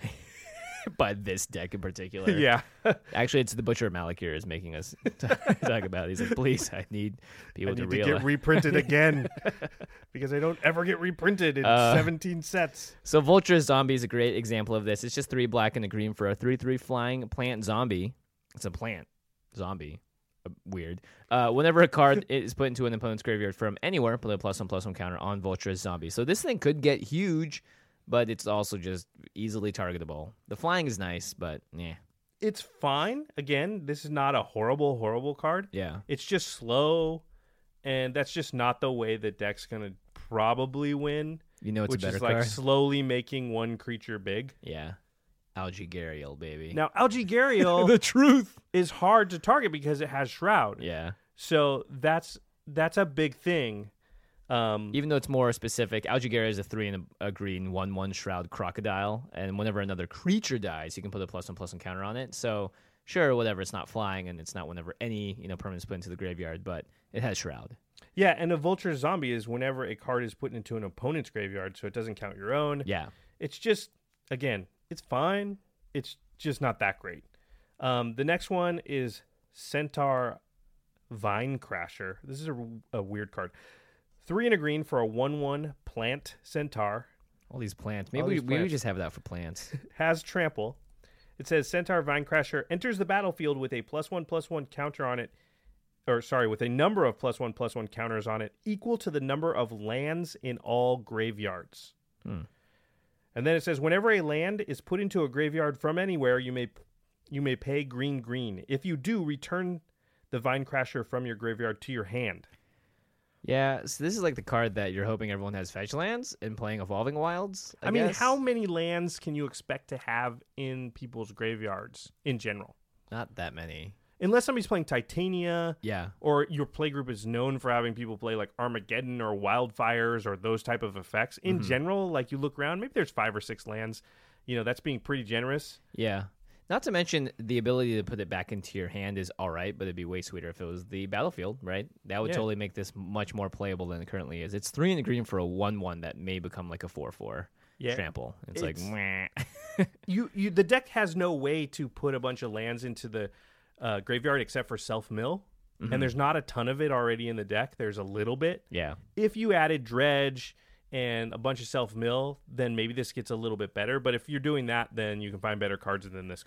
Speaker 4: by this deck in particular.
Speaker 3: Yeah.
Speaker 4: Actually, it's the Butcher of Malakir is making us t- talk about it. He's like, please, I need people
Speaker 3: I
Speaker 4: to
Speaker 3: need to
Speaker 4: realize.
Speaker 3: get reprinted again because I don't ever get reprinted in
Speaker 4: Uh,
Speaker 3: seventeen sets.
Speaker 4: So Vulture Zombie is a great example of this. It's just three black and a green for a three three flying plant zombie. It's a plant zombie. Uh, weird. Uh, whenever a card is put into an opponent's graveyard from anywhere, put a plus one plus one counter on Vulture Zombie. So this thing could get huge, but it's also just easily targetable. The flying is nice, but yeah.
Speaker 3: It's fine. Again, this is not a horrible, horrible card.
Speaker 4: Yeah.
Speaker 3: It's just slow, and that's just not the way the deck's going to probably win,
Speaker 4: You know it's
Speaker 3: which
Speaker 4: a better
Speaker 3: is like
Speaker 4: card?
Speaker 3: slowly making one creature big.
Speaker 4: Yeah. Algae Gariel, baby.
Speaker 3: Now, Algae Gariel
Speaker 4: truth.
Speaker 3: is hard to target because it has Shroud.
Speaker 4: Yeah.
Speaker 3: So that's that's a big thing. Um,
Speaker 4: Even though it's more specific, Algigaria is a three and a, a green one one Shroud Crocodile, and whenever another creature dies, you can put a plus one plus one counter on it. So sure, whatever, it's not flying, and it's not whenever any you know permanent's put into the graveyard, but it has Shroud.
Speaker 3: yeah, and a Vulture Zombie is whenever a card is put into an opponent's graveyard, so it doesn't count your own.
Speaker 4: Yeah,
Speaker 3: It's just, again, it's fine. It's just not that great. Um, the next one is Centaur Vine Crasher. This is a, a weird card. Three and a green for a one one plant Centaur.
Speaker 4: all these plants. Maybe
Speaker 3: All
Speaker 4: we,
Speaker 3: these
Speaker 4: maybe we
Speaker 3: plants.
Speaker 4: just have that for plants.
Speaker 3: Has trample. It says Centaur Vine Crasher enters the battlefield with a plus one plus one counter on it, or sorry, with a number of plus one plus one counters on it equal to the number of lands in all graveyards.
Speaker 4: Hmm.
Speaker 3: And then it says whenever a land is put into a graveyard from anywhere, you may you may pay green green. If you do, return the Vine Crasher from your graveyard to your hand.
Speaker 4: Yeah, so this is like the card that you're hoping everyone has fetch lands and playing Evolving Wilds. I,
Speaker 3: I, mean,
Speaker 4: guess.
Speaker 3: how many lands can you expect to have in people's graveyards in general?
Speaker 4: Not that many.
Speaker 3: Unless somebody's playing Titania,
Speaker 4: Yeah.
Speaker 3: or your playgroup is known for having people play like Armageddon or Wildfires or those type of effects. In
Speaker 4: Mhm.
Speaker 3: general, like you look around, maybe there's five or six lands. You know, that's being pretty generous.
Speaker 4: Yeah. Not to mention the ability to put it back into your hand is all right, but it'd be way sweeter if it was the battlefield, right? That would
Speaker 3: Yeah.
Speaker 4: totally make this much more playable than it currently is. It's three and a green for a one one that may become like a four four
Speaker 3: Yeah.
Speaker 4: trample. It's,
Speaker 3: It's-
Speaker 4: like, meh.
Speaker 3: You, you, the deck has no way to put a bunch of lands into the uh, graveyard except for self mill,
Speaker 4: Mhm.
Speaker 3: and there's not a ton of it already in the deck. There's a little bit.
Speaker 4: Yeah.
Speaker 3: If you added dredge and a bunch of self mill, then maybe this gets a little bit better. But if you're doing that, then you can find better cards than this card.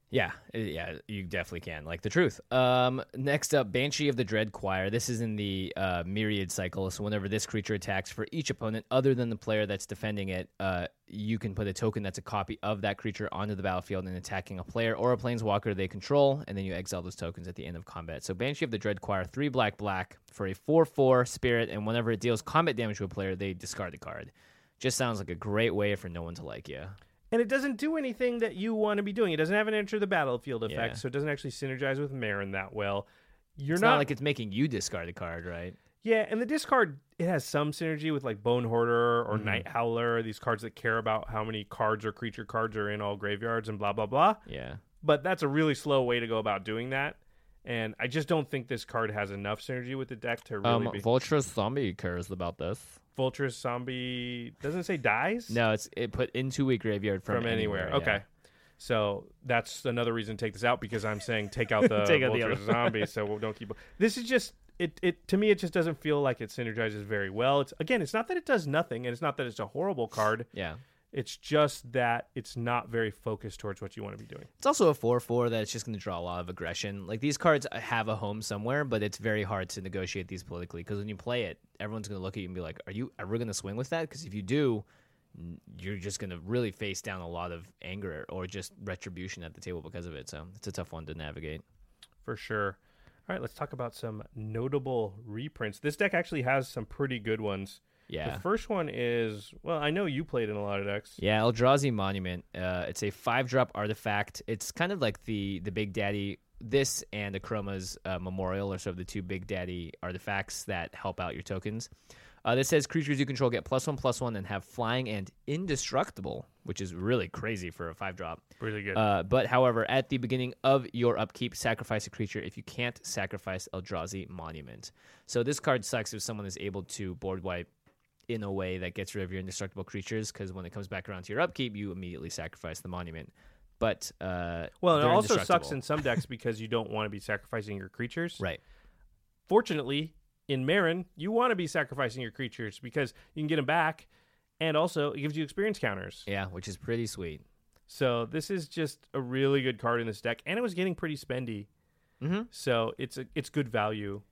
Speaker 4: Yeah, uh, yeah, you definitely can. Like the truth. Um, next up, Banshee of the Dread Choir. This is in the uh, Myriad cycle. So whenever this creature attacks for each opponent other than the player that's defending it, uh, you can put a token that's a copy of that creature onto the battlefield and attacking a player or a planeswalker they control, and then you exile those tokens at the end of combat. So Banshee of the Dread Choir, three black black for a four four spirit, and whenever it deals combat damage to a player, they discard the card. Just sounds like a great way for no one to like you.
Speaker 3: And it doesn't do anything that you want to be doing. It doesn't have an enter the battlefield effect,
Speaker 4: Yeah.
Speaker 3: so it doesn't actually synergize with Marin that well. You're
Speaker 4: It's
Speaker 3: not,
Speaker 4: not like it's making you discard a card, right?
Speaker 3: yeah, and the discard, it has some synergy with like Bone Hoarder or
Speaker 4: Mhm.
Speaker 3: Night Howler, these cards that care about how many cards or creature cards are in all graveyards and blah, blah, blah.
Speaker 4: Yeah.
Speaker 3: But that's a really slow way to go about doing that. And I just don't think this card has enough synergy with the deck to really
Speaker 4: Um,
Speaker 3: be...
Speaker 4: Vulturous Zombie cares about this.
Speaker 3: Vulturous Zombie doesn't say dies?
Speaker 4: No, it's it put into a graveyard from,
Speaker 3: From anywhere. Okay.
Speaker 4: yeah.
Speaker 3: So that's another reason to take this out because I'm saying take out the
Speaker 4: Take out the
Speaker 3: Vulturous
Speaker 4: other-
Speaker 3: Zombie, so we'll don't keep... This is just... It, it to me, it just doesn't feel like it synergizes very well. It's Again, it's not that it does nothing, and it's not that it's a horrible card.
Speaker 4: Yeah.
Speaker 3: It's just that it's not very focused towards what you want to be doing.
Speaker 4: It's also a four four that's just going to draw a lot of aggression. Like, these cards have a home somewhere, but it's very hard to negotiate these politically because when you play it, everyone's going to look at you and be like, are you ever going to swing with that? Because if you do, n- you're just going to really face down a lot of anger or just retribution at the table because of it. So it's a tough one to navigate.
Speaker 3: For sure. All right, let's talk about some notable reprints. This deck actually has some pretty good ones.
Speaker 4: Yeah.
Speaker 3: The first one is, well, I know you played in a lot of decks.
Speaker 4: Yeah, Eldrazi Monument. Uh, it's a five-drop artifact. It's kind of like the the Big Daddy. This and Akroma's uh, Memorial are sort of the two Big Daddy artifacts that help out your tokens. Uh, this says creatures you control get plus one, plus one, and have flying and indestructible, which is really crazy for a five-drop.
Speaker 3: Really good.
Speaker 4: Uh, but, however, at the beginning of your upkeep, sacrifice a creature if you can't sacrifice Eldrazi Monument. So this card sucks if someone is able to board wipe in a way that gets rid of your indestructible creatures, because when it comes back around to your upkeep, you immediately sacrifice the monument. But uh,
Speaker 3: well, it
Speaker 4: they're
Speaker 3: also sucks
Speaker 4: indestructible.
Speaker 3: in some decks because you don't want to be sacrificing your creatures.
Speaker 4: Right.
Speaker 3: Fortunately, in Marin, you want to be sacrificing your creatures because you can get them back, and also it gives you experience counters.
Speaker 4: Yeah, which is pretty sweet.
Speaker 3: So this is just a really good card in this deck, and it was getting pretty spendy.
Speaker 4: Mm-hmm.
Speaker 3: So it's a, it's good value.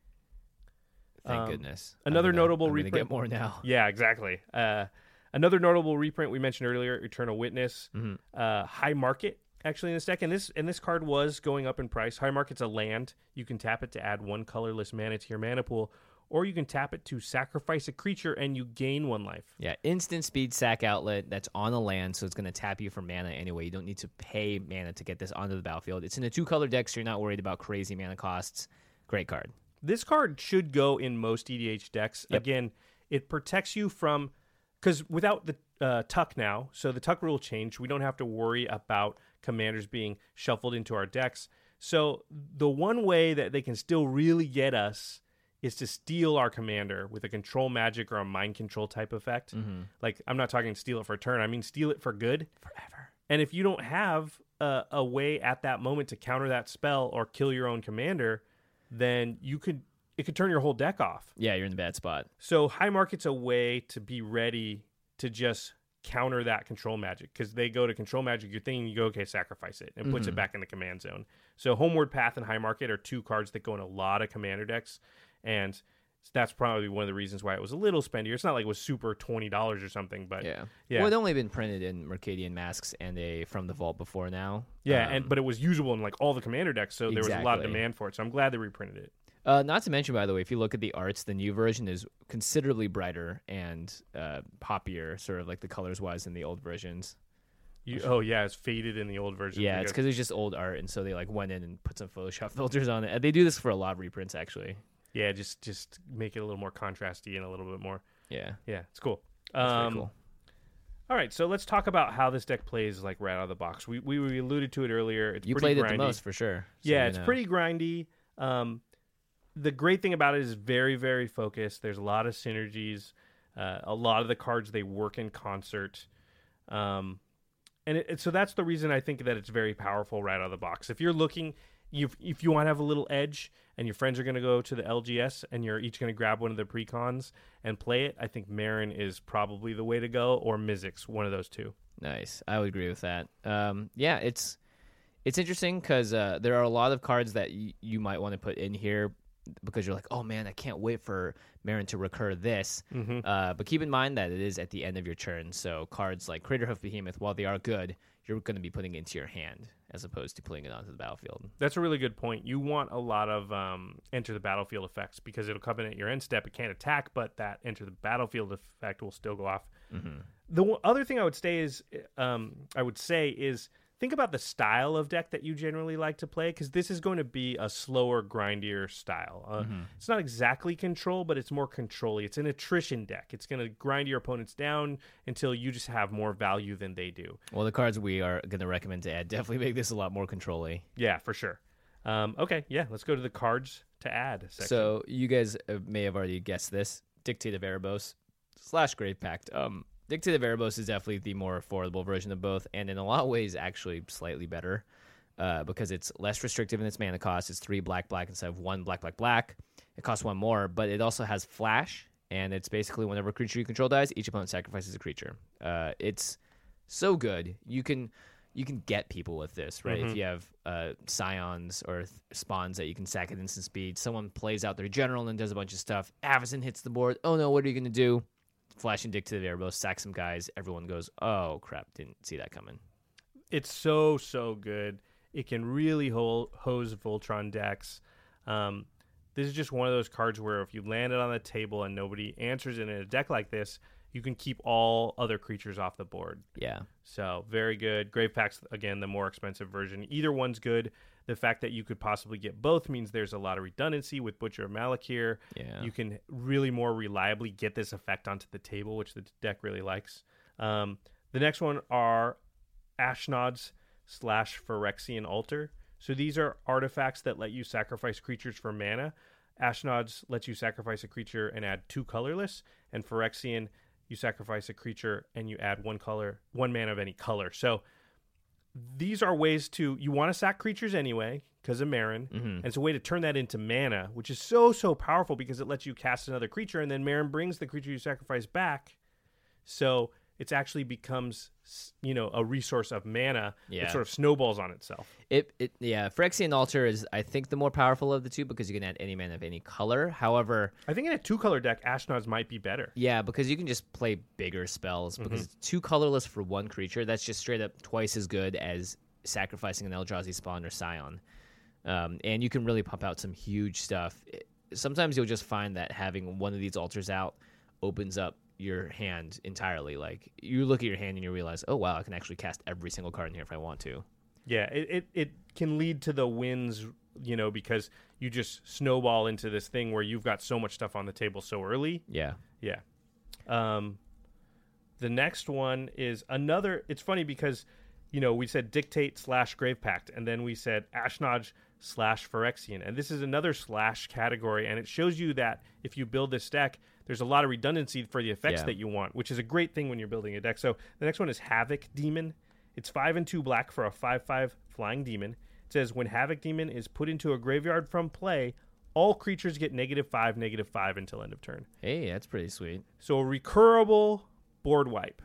Speaker 4: Thank
Speaker 3: Um,
Speaker 4: goodness.
Speaker 3: another
Speaker 4: I'm gonna-
Speaker 3: notable
Speaker 4: I'm gonna
Speaker 3: reprint-
Speaker 4: get more now.
Speaker 3: Yeah, exactly. Uh, another notable reprint we mentioned earlier, Eternal Witness,
Speaker 4: Mhm.
Speaker 3: uh, High Market actually in this deck, and this and this card was going up in price. High Market's a land. You can tap it to add one colorless mana to your mana pool, or you can tap it to sacrifice a creature and you gain one life.
Speaker 4: Yeah, instant speed sack outlet that's on a land, so it's going to tap you for mana anyway. You don't need to pay mana to get this onto the battlefield. It's in a two-color deck, so you're not worried about crazy mana costs. Great card.
Speaker 3: This card should go in most E D H decks.
Speaker 4: Yep.
Speaker 3: Again, it protects you from, because without the uh, tuck now, so the tuck rule changed. We don't have to worry about commanders being shuffled into our decks. So the one way that they can still really get us is to steal our commander with a control magic or a mind control type effect.
Speaker 4: Mm-hmm.
Speaker 3: Like, I'm not talking steal it for a turn. I mean steal it for good.
Speaker 4: Forever.
Speaker 3: And if you don't have a, a way at that moment to counter that spell or kill your own commander, then you could it could turn your whole deck off.
Speaker 4: Yeah, you're in the bad spot.
Speaker 3: So High Market's a way to be ready to just counter that control magic, because they go to control magic, you're thinking you go, okay, sacrifice it, and puts
Speaker 4: Mhm.
Speaker 3: it back in the command zone. So Homeward Path and High Market are two cards that go in a lot of commander decks, and that's probably one of the reasons why it was a little spendier. It's not like it was super twenty dollars or something, but
Speaker 4: Yeah.
Speaker 3: yeah.
Speaker 4: Well, it only been printed in Mercadian Masks and a From the Vault before now.
Speaker 3: yeah,
Speaker 4: Um,
Speaker 3: and but it was usable in like all the commander decks, so there was a lot of
Speaker 4: Exactly.
Speaker 3: demand for it. So I'm glad they reprinted it.
Speaker 4: Uh, not to mention, by the way, if you look at the arts, the new version is considerably brighter and uh, poppier, sort of like the colors wise in the old versions.
Speaker 3: You, oh yeah, it's faded in the old version.
Speaker 4: Yeah, it's because it's just old art, and so they like went in and put some Photoshop filters on it. And they do this for a lot of reprints, actually.
Speaker 3: yeah, just just make it a little more contrasty and a little bit more.
Speaker 4: Yeah,
Speaker 3: Yeah, it's cool.
Speaker 4: that's
Speaker 3: Um,
Speaker 4: pretty cool.
Speaker 3: All right, so let's talk about how this deck plays like right out of the box. We we, we alluded to it earlier. It's
Speaker 4: You
Speaker 3: pretty
Speaker 4: played
Speaker 3: grindy.
Speaker 4: it the most for sure. so
Speaker 3: Yeah,
Speaker 4: you
Speaker 3: it's
Speaker 4: know.
Speaker 3: pretty grindy. Um, the great thing about it is very very focused. There's a lot of synergies. Uh, a lot of the cards they work in concert. Um, and it, it- so that's the reason I think that it's very powerful right out of the box. If you're looking, you if you want to have a little edge, and your friends are going to go to the L G S, and you're each going to grab one of the precons and play it, I think Marin is probably the way to go, or Mizzix, one of those two.
Speaker 4: Nice. I would agree with that. Um, yeah, it's It's interesting because uh, there are a lot of cards that y- you might want to put in here because you're like, oh man, I can't wait for Meren to recur this.
Speaker 3: Mm-hmm.
Speaker 4: Uh, but keep in mind that it is at the end of your turn, so cards like Craterhoof Behemoth, while they are good, you're going to be putting it into your hand as opposed to putting it onto the battlefield.
Speaker 3: That's a really good point. You want a lot of um, enter the battlefield effects because it'll come in at your end step. It can't attack, but that enter the battlefield effect will still go off.
Speaker 4: Mm-hmm.
Speaker 3: The w- other thing I would say is, um, I would say is think about the style of deck that you generally like to play, because this is going to be a slower, grindier style. Uh,
Speaker 4: Mm-hmm.
Speaker 3: It's not exactly control, but it's more control-y. It's an attrition deck. It's going to grind your opponents down until you just have more value than they do.
Speaker 4: Well, the cards we are going to recommend to add definitely make this a lot more control-y.
Speaker 3: Yeah, for sure. Um, okay, yeah, let's go to the cards to add section.
Speaker 4: So you guys uh, may have already guessed this. Dictate of Erebos slash Grave Pact. Um, Dictate of Erebos is definitely the more affordable version of both, and in a lot of ways actually slightly better uh, because it's less restrictive in its mana cost. It's three black black instead of one black black black. It costs one more, but it also has Flash, and it's basically whenever a creature you control dies, each opponent sacrifices a creature. Uh, it's so good. You can you can get people with this, right?
Speaker 3: Mm-hmm.
Speaker 4: If you have uh, scions or th- spawns that you can sack at instant speed, someone plays out their general and does a bunch of stuff. Avacyn hits the board. Oh no, what are you going to do? Flash and Dictate of Erebos, sack some guys. Everyone goes, oh crap, didn't see that coming.
Speaker 3: It's so, so good. It can really ho- hose Voltron decks. Um, this is just one of those cards where if you land it on the table and nobody answers it in a deck like this, you can keep all other creatures off the board.
Speaker 4: Yeah.
Speaker 3: So, very good. Grave Pack's, again, the more expensive version. Either one's good. The fact that you could possibly get both means there's a lot of redundancy with Butcher of Malakir.
Speaker 4: Yeah.
Speaker 3: You can really more reliably get this effect onto the table, which the deck really likes. Um, the next one are Ashnod's slash Phyrexian Altar. So these are artifacts that let you sacrifice creatures for mana. Ashnod's lets you sacrifice a creature and add two colorless, and Phyrexian, you sacrifice a creature and you add one color, one mana of any color. So these are ways to, you want to sack creatures anyway because of Meren,
Speaker 4: Mm-hmm.
Speaker 3: and it's a way to turn that into mana, which is so, so powerful because it lets you cast another creature, and then Meren brings the creature you sacrifice back. So it actually becomes, you know, a resource of mana.
Speaker 4: Yeah.
Speaker 3: It sort of snowballs on itself.
Speaker 4: It, it yeah, Phyrexian Altar is, I think, the more powerful of the two because you can add any mana of any color. However,
Speaker 3: I think in a two-color deck, Ashnod's might be better.
Speaker 4: yeah, because you can just play bigger spells because it's two colorless for one creature. That's just straight up twice as good as sacrificing an Eldrazi Spawn or Scion. Um, and you can really pump out some huge stuff. It- sometimes you'll just find that having one of these altars out opens up your hand entirely. Like, you look at your hand and you realize, oh wow, I can actually cast every single card in here if I want to.
Speaker 3: Yeah, it, it, it can lead to the wins, you know, because you just snowball into this thing where you've got so much stuff on the table so early.
Speaker 4: Yeah.
Speaker 3: Yeah. Um, the next one is another. It's funny because, you know, we said Dictate slash Grave Pact, and then we said Ashnod slash Phyrexian. And this is another slash category, and it shows you that if you build this deck, there's a lot of redundancy for the effects
Speaker 4: Yeah.
Speaker 3: that you want, which is a great thing when you're building a deck. So the next one is Havoc Demon. It's five and two black for a five five flying demon. It says when Havoc Demon is put into a graveyard from play, all creatures get negative five, negative five until end of turn.
Speaker 4: Hey, that's pretty sweet.
Speaker 3: So a recurable board wipe.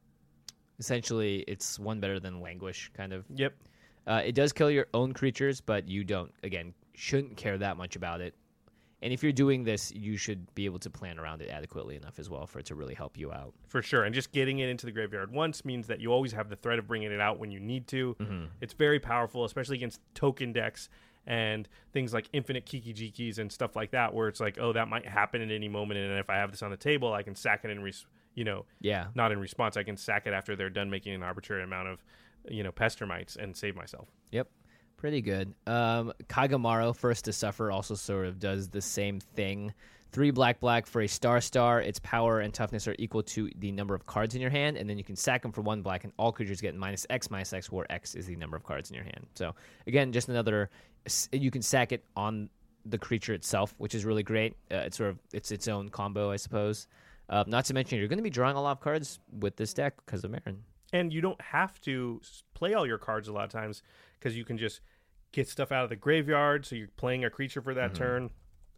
Speaker 4: Essentially, it's one better than Languish, kind of.
Speaker 3: Yep.
Speaker 4: Uh, it does kill your own creatures, but you don't, again, shouldn't care that much about it. And if you're doing this, you should be able to plan around it adequately enough as well for it to really help you out.
Speaker 3: For sure. And just getting it into the graveyard once means that you always have the threat of bringing it out when you need to.
Speaker 4: Mm-hmm.
Speaker 3: It's very powerful, especially against token decks and things like infinite Kiki-Jikis and stuff like that, where it's like, oh, that might happen at any moment. And if I have this on the table, I can sack it in, res- you know,
Speaker 4: Yeah.
Speaker 3: not in response. I can sack it after they're done making an arbitrary amount of, you know, pester mites and save myself.
Speaker 4: Yep. Pretty good. Um, Kagamaru, First to Suffer, also sort of does the same thing. Three black black for a star star. Its power and toughness are equal to the number of cards in your hand, and then you can sack them for one black, and all creatures get minus X, minus X, where X is the number of cards in your hand. So, again, just another... You can sack it on the creature itself, which is really great. Uh, it's sort of it's its own combo, I suppose. Uh, not to mention, you're going to be drawing a lot of cards with this deck because of Meren.
Speaker 3: And you don't have to s- play all your cards a lot of times because you can just get stuff out of the graveyard. So you're playing a creature for that
Speaker 4: Mm-hmm.
Speaker 3: turn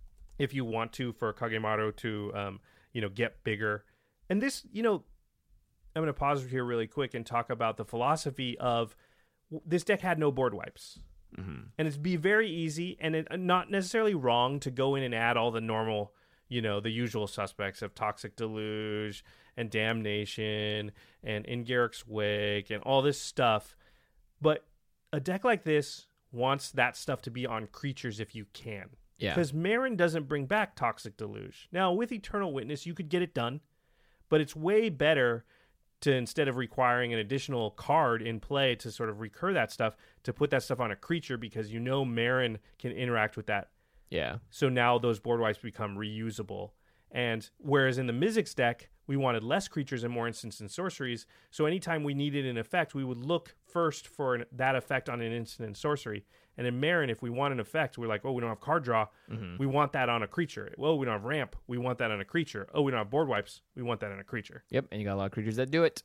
Speaker 3: if you want to, for Kagemaru to, um, you know, get bigger. And this, you know, I'm going to pause here really quick and talk about the philosophy of w- this deck had no board wipes.
Speaker 4: Mm-hmm.
Speaker 3: And it'd be very easy and it, not necessarily wrong to go in and add all the normal, you know, the usual suspects of Toxic Deluge and Damnation and In Garrick's Wake and all this stuff. But a deck like this wants that stuff to be on creatures if you can.
Speaker 4: Yeah.
Speaker 3: Because Meren doesn't bring back Toxic Deluge. Now, with Eternal Witness, you could get it done, but it's way better to, instead of requiring an additional card in play to sort of recur that stuff, to put that stuff on a creature because you know Meren can interact with that.
Speaker 4: Yeah.
Speaker 3: So now those board wipes become reusable. And whereas in the Mizzix deck, we wanted less creatures and more instants and sorceries, so anytime we needed an effect, we would look first for an, that effect on an instant and sorcery. And in Meren, if we want an effect, we're like, oh, we don't have card draw. Mm-hmm. We want that on a creature. Oh, we don't have ramp. We want that on a creature. Oh, we don't have board wipes. We want that on a creature.
Speaker 4: Yep, and you got a lot of creatures that do it.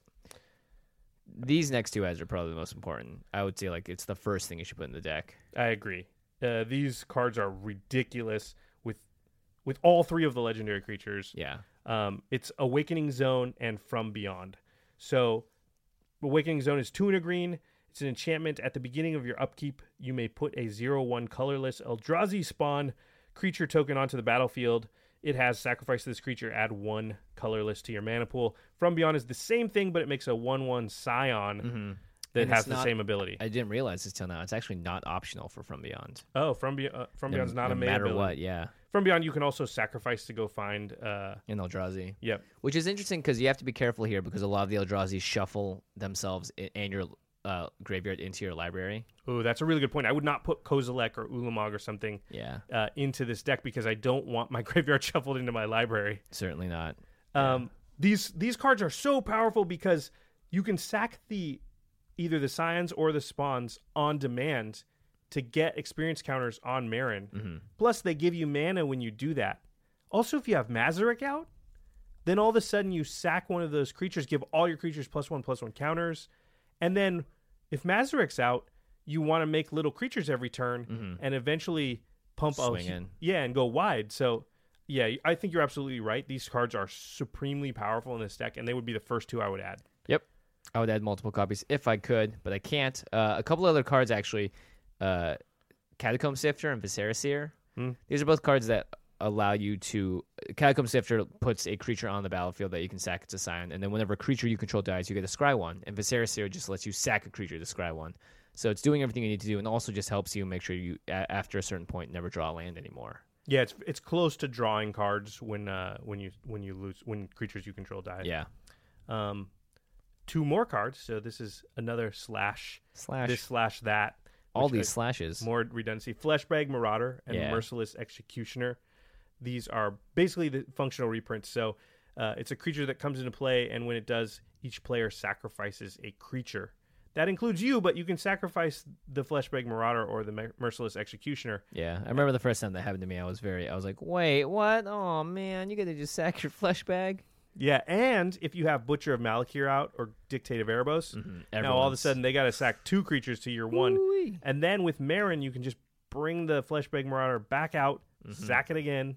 Speaker 4: These next two ads are probably the most important. I would say like it's the first thing you should put in the deck.
Speaker 3: I agree. Uh, these cards are ridiculous with with all three of the legendary creatures.
Speaker 4: Yeah.
Speaker 3: Um, it's Awakening Zone and From Beyond. So Awakening Zone is two and a green. It's an enchantment. At the beginning of your upkeep, you may put a zero one colorless Eldrazi spawn creature token onto the battlefield. It has sacrifice this creature, add one colorless to your mana pool. From Beyond is the same thing, but it makes a one one Scion
Speaker 4: Mm-hmm.
Speaker 3: that
Speaker 4: And
Speaker 3: has
Speaker 4: it's
Speaker 3: the
Speaker 4: not-
Speaker 3: same ability.
Speaker 4: I didn't realize this till now. It's actually not optional for From Beyond.
Speaker 3: Oh, From, Be- uh, From
Speaker 4: No-
Speaker 3: Beyond's not
Speaker 4: no
Speaker 3: a main
Speaker 4: matter
Speaker 3: ability.
Speaker 4: what, yeah.
Speaker 3: From Beyond, you can also sacrifice to go find. Uh,
Speaker 4: In Eldrazi.
Speaker 3: yep.
Speaker 4: Which is interesting because you have to be careful here because a lot of the Eldrazi shuffle themselves i- and your uh, graveyard into your library.
Speaker 3: Oh, that's a really good point. I would not put Kozilek or Ulamog or something
Speaker 4: Yeah,
Speaker 3: uh, into this deck because I don't want my graveyard shuffled into my library.
Speaker 4: certainly not.
Speaker 3: Um, these these cards are so powerful because you can sack the either the Scions or the Spawns on demand to get experience counters on Meren.
Speaker 4: Mm-hmm.
Speaker 3: Plus, they give you mana when you do that. Also, if you have Mazarek out, then all of a sudden you sack one of those creatures, give all your creatures plus one, plus one counters. And then if Mazarek's out, you want to make little creatures every turn
Speaker 4: Mm-hmm.
Speaker 3: and eventually pump
Speaker 4: Swing
Speaker 3: a,
Speaker 4: in.
Speaker 3: Yeah, and go wide. So, yeah, I think you're absolutely right. These cards are supremely powerful in this deck, and they would be the first two I would add.
Speaker 4: Yep. I would add multiple copies if I could, but I can't. Uh, a couple other cards, actually. Uh, Catacomb Sifter and Viscera Seer.
Speaker 3: Hmm.
Speaker 4: These are both cards that allow you to... Catacomb Sifter puts a creature on the battlefield that you can sack its a Scion, and then whenever a creature you control dies, you get to scry one. And Viscera Seer just lets you sack a creature to scry one. So it's doing everything you need to do, and also just helps you make sure you, a- after a certain point, never draw land anymore.
Speaker 3: Yeah, it's it's close to drawing cards when uh, when you when you lose when creatures you control die.
Speaker 4: Yeah.
Speaker 3: Um, two more cards. So this is another slash
Speaker 4: Slash.
Speaker 3: this slash that.
Speaker 4: all
Speaker 3: which
Speaker 4: these
Speaker 3: I-
Speaker 4: slashes.
Speaker 3: more redundancy. Fleshbag Marauder and
Speaker 4: Yeah.
Speaker 3: Merciless Executioner. These are basically the functional reprints. So uh, it's a creature that comes into play, and when it does, each player sacrifices a creature. That includes you, but you can sacrifice the Fleshbag Marauder or the Mer- Merciless Executioner.
Speaker 4: Yeah, I remember the first time that happened to me. I was very, I was like, wait, what? Oh man, you got to just sack your flesh bag.
Speaker 3: Yeah, and if you have Butcher of Malakir out or Dictate of Erebos,
Speaker 4: Mm-hmm.
Speaker 3: now all of a sudden they got to sack two creatures to your one.
Speaker 4: Woo-wee.
Speaker 3: And then with Meren, you can just bring the Fleshbag Marauder back out,
Speaker 4: Mm-hmm.
Speaker 3: sack it again.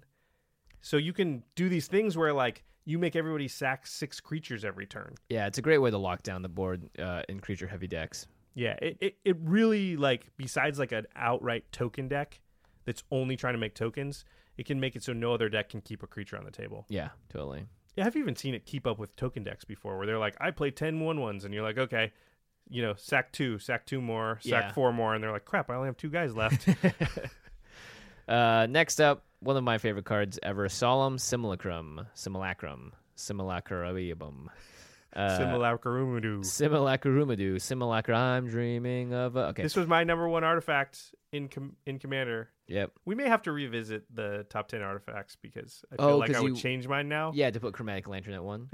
Speaker 3: So you can do these things where, like, you make everybody sack six creatures every turn.
Speaker 4: Yeah, it's a great way to lock down the board uh, in creature heavy decks.
Speaker 3: Yeah, it, it, it really, like, besides, like, an outright token deck that's only trying to make tokens, it can make it so no other deck can keep a creature on the table.
Speaker 4: Yeah, totally.
Speaker 3: Yeah, I've even seen it keep up with token decks before, where they're like, I play ten one-ones, and you're like, okay, you know, sack two, sack two more, sack
Speaker 4: Yeah.
Speaker 3: four more, and they're like, crap, I only have two guys left.
Speaker 4: Uh, next up, one of my favorite cards ever, Solemn Simulacrum. Simulacrum. Simulacrum. Uh,
Speaker 3: Simulacrumadu.
Speaker 4: Simulacrumadu. Simulacra, I'm dreaming of... A... Okay,
Speaker 3: This was my number one artifact in com- in Commander.
Speaker 4: yep.
Speaker 3: We may have to revisit the top ten artifacts because I feel
Speaker 4: Oh,
Speaker 3: like
Speaker 4: 'cause
Speaker 3: I would
Speaker 4: you-
Speaker 3: change mine now.
Speaker 4: Yeah, to put Chromatic Lantern at one.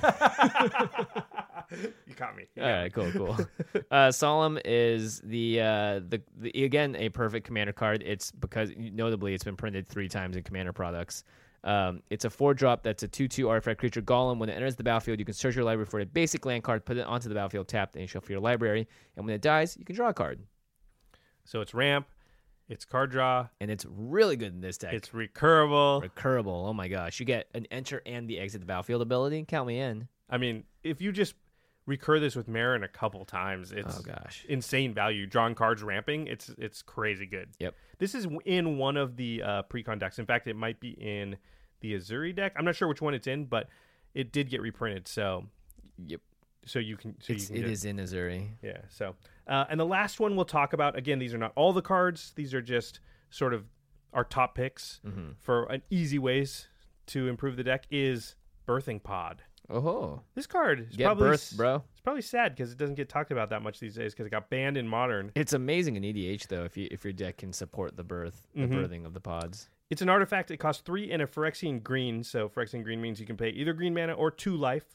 Speaker 3: You caught me. You
Speaker 4: All
Speaker 3: got
Speaker 4: right,
Speaker 3: me.
Speaker 4: cool, cool. uh, Solemn is the, uh, the the again a perfect Commander card. It's because notably it's been printed three times in Commander products. Um, it's a four drop that's a two two artifact creature golem. When it enters the battlefield, you can search your library for a basic land card, put it onto the battlefield tapped, and shuffle your library. And when it dies, you can draw a card.
Speaker 3: So it's ramp, it's card draw,
Speaker 4: And it's really good in this deck.
Speaker 3: it's recurable.
Speaker 4: recurable. Oh my gosh, you get an enter and the exit the battlefield ability. Count me in.
Speaker 3: I mean, if you just recur this with Marin a couple times. It's
Speaker 4: Oh gosh.
Speaker 3: insane value. Drawing cards, ramping. It's it's crazy good.
Speaker 4: Yep.
Speaker 3: This is in one of the uh, precon decks. In fact, it might be in the Azuri deck. I'm not sure which one it's in, but it did get reprinted. So,
Speaker 4: Yep.
Speaker 3: so you can. So
Speaker 4: It's,
Speaker 3: you can
Speaker 4: it
Speaker 3: get
Speaker 4: is in Azuri.
Speaker 3: Yeah. So, uh, and the last one we'll talk about. Again, these are not all the cards. These are just sort of our top picks
Speaker 4: Mm-hmm.
Speaker 3: for an easy ways to improve the deck. Is Birthing Pod.
Speaker 4: Oh.
Speaker 3: This card is
Speaker 4: Get
Speaker 3: probably
Speaker 4: birth, bro.
Speaker 3: It's probably sad because it doesn't get talked about that much these days because it got banned in Modern.
Speaker 4: It's amazing in E D H though if you if your deck can support the birth, the
Speaker 3: Mhm.
Speaker 4: birthing of the pods.
Speaker 3: It's an artifact. It costs three and a Phyrexian green. So Phyrexian green means you can pay either green mana or two life.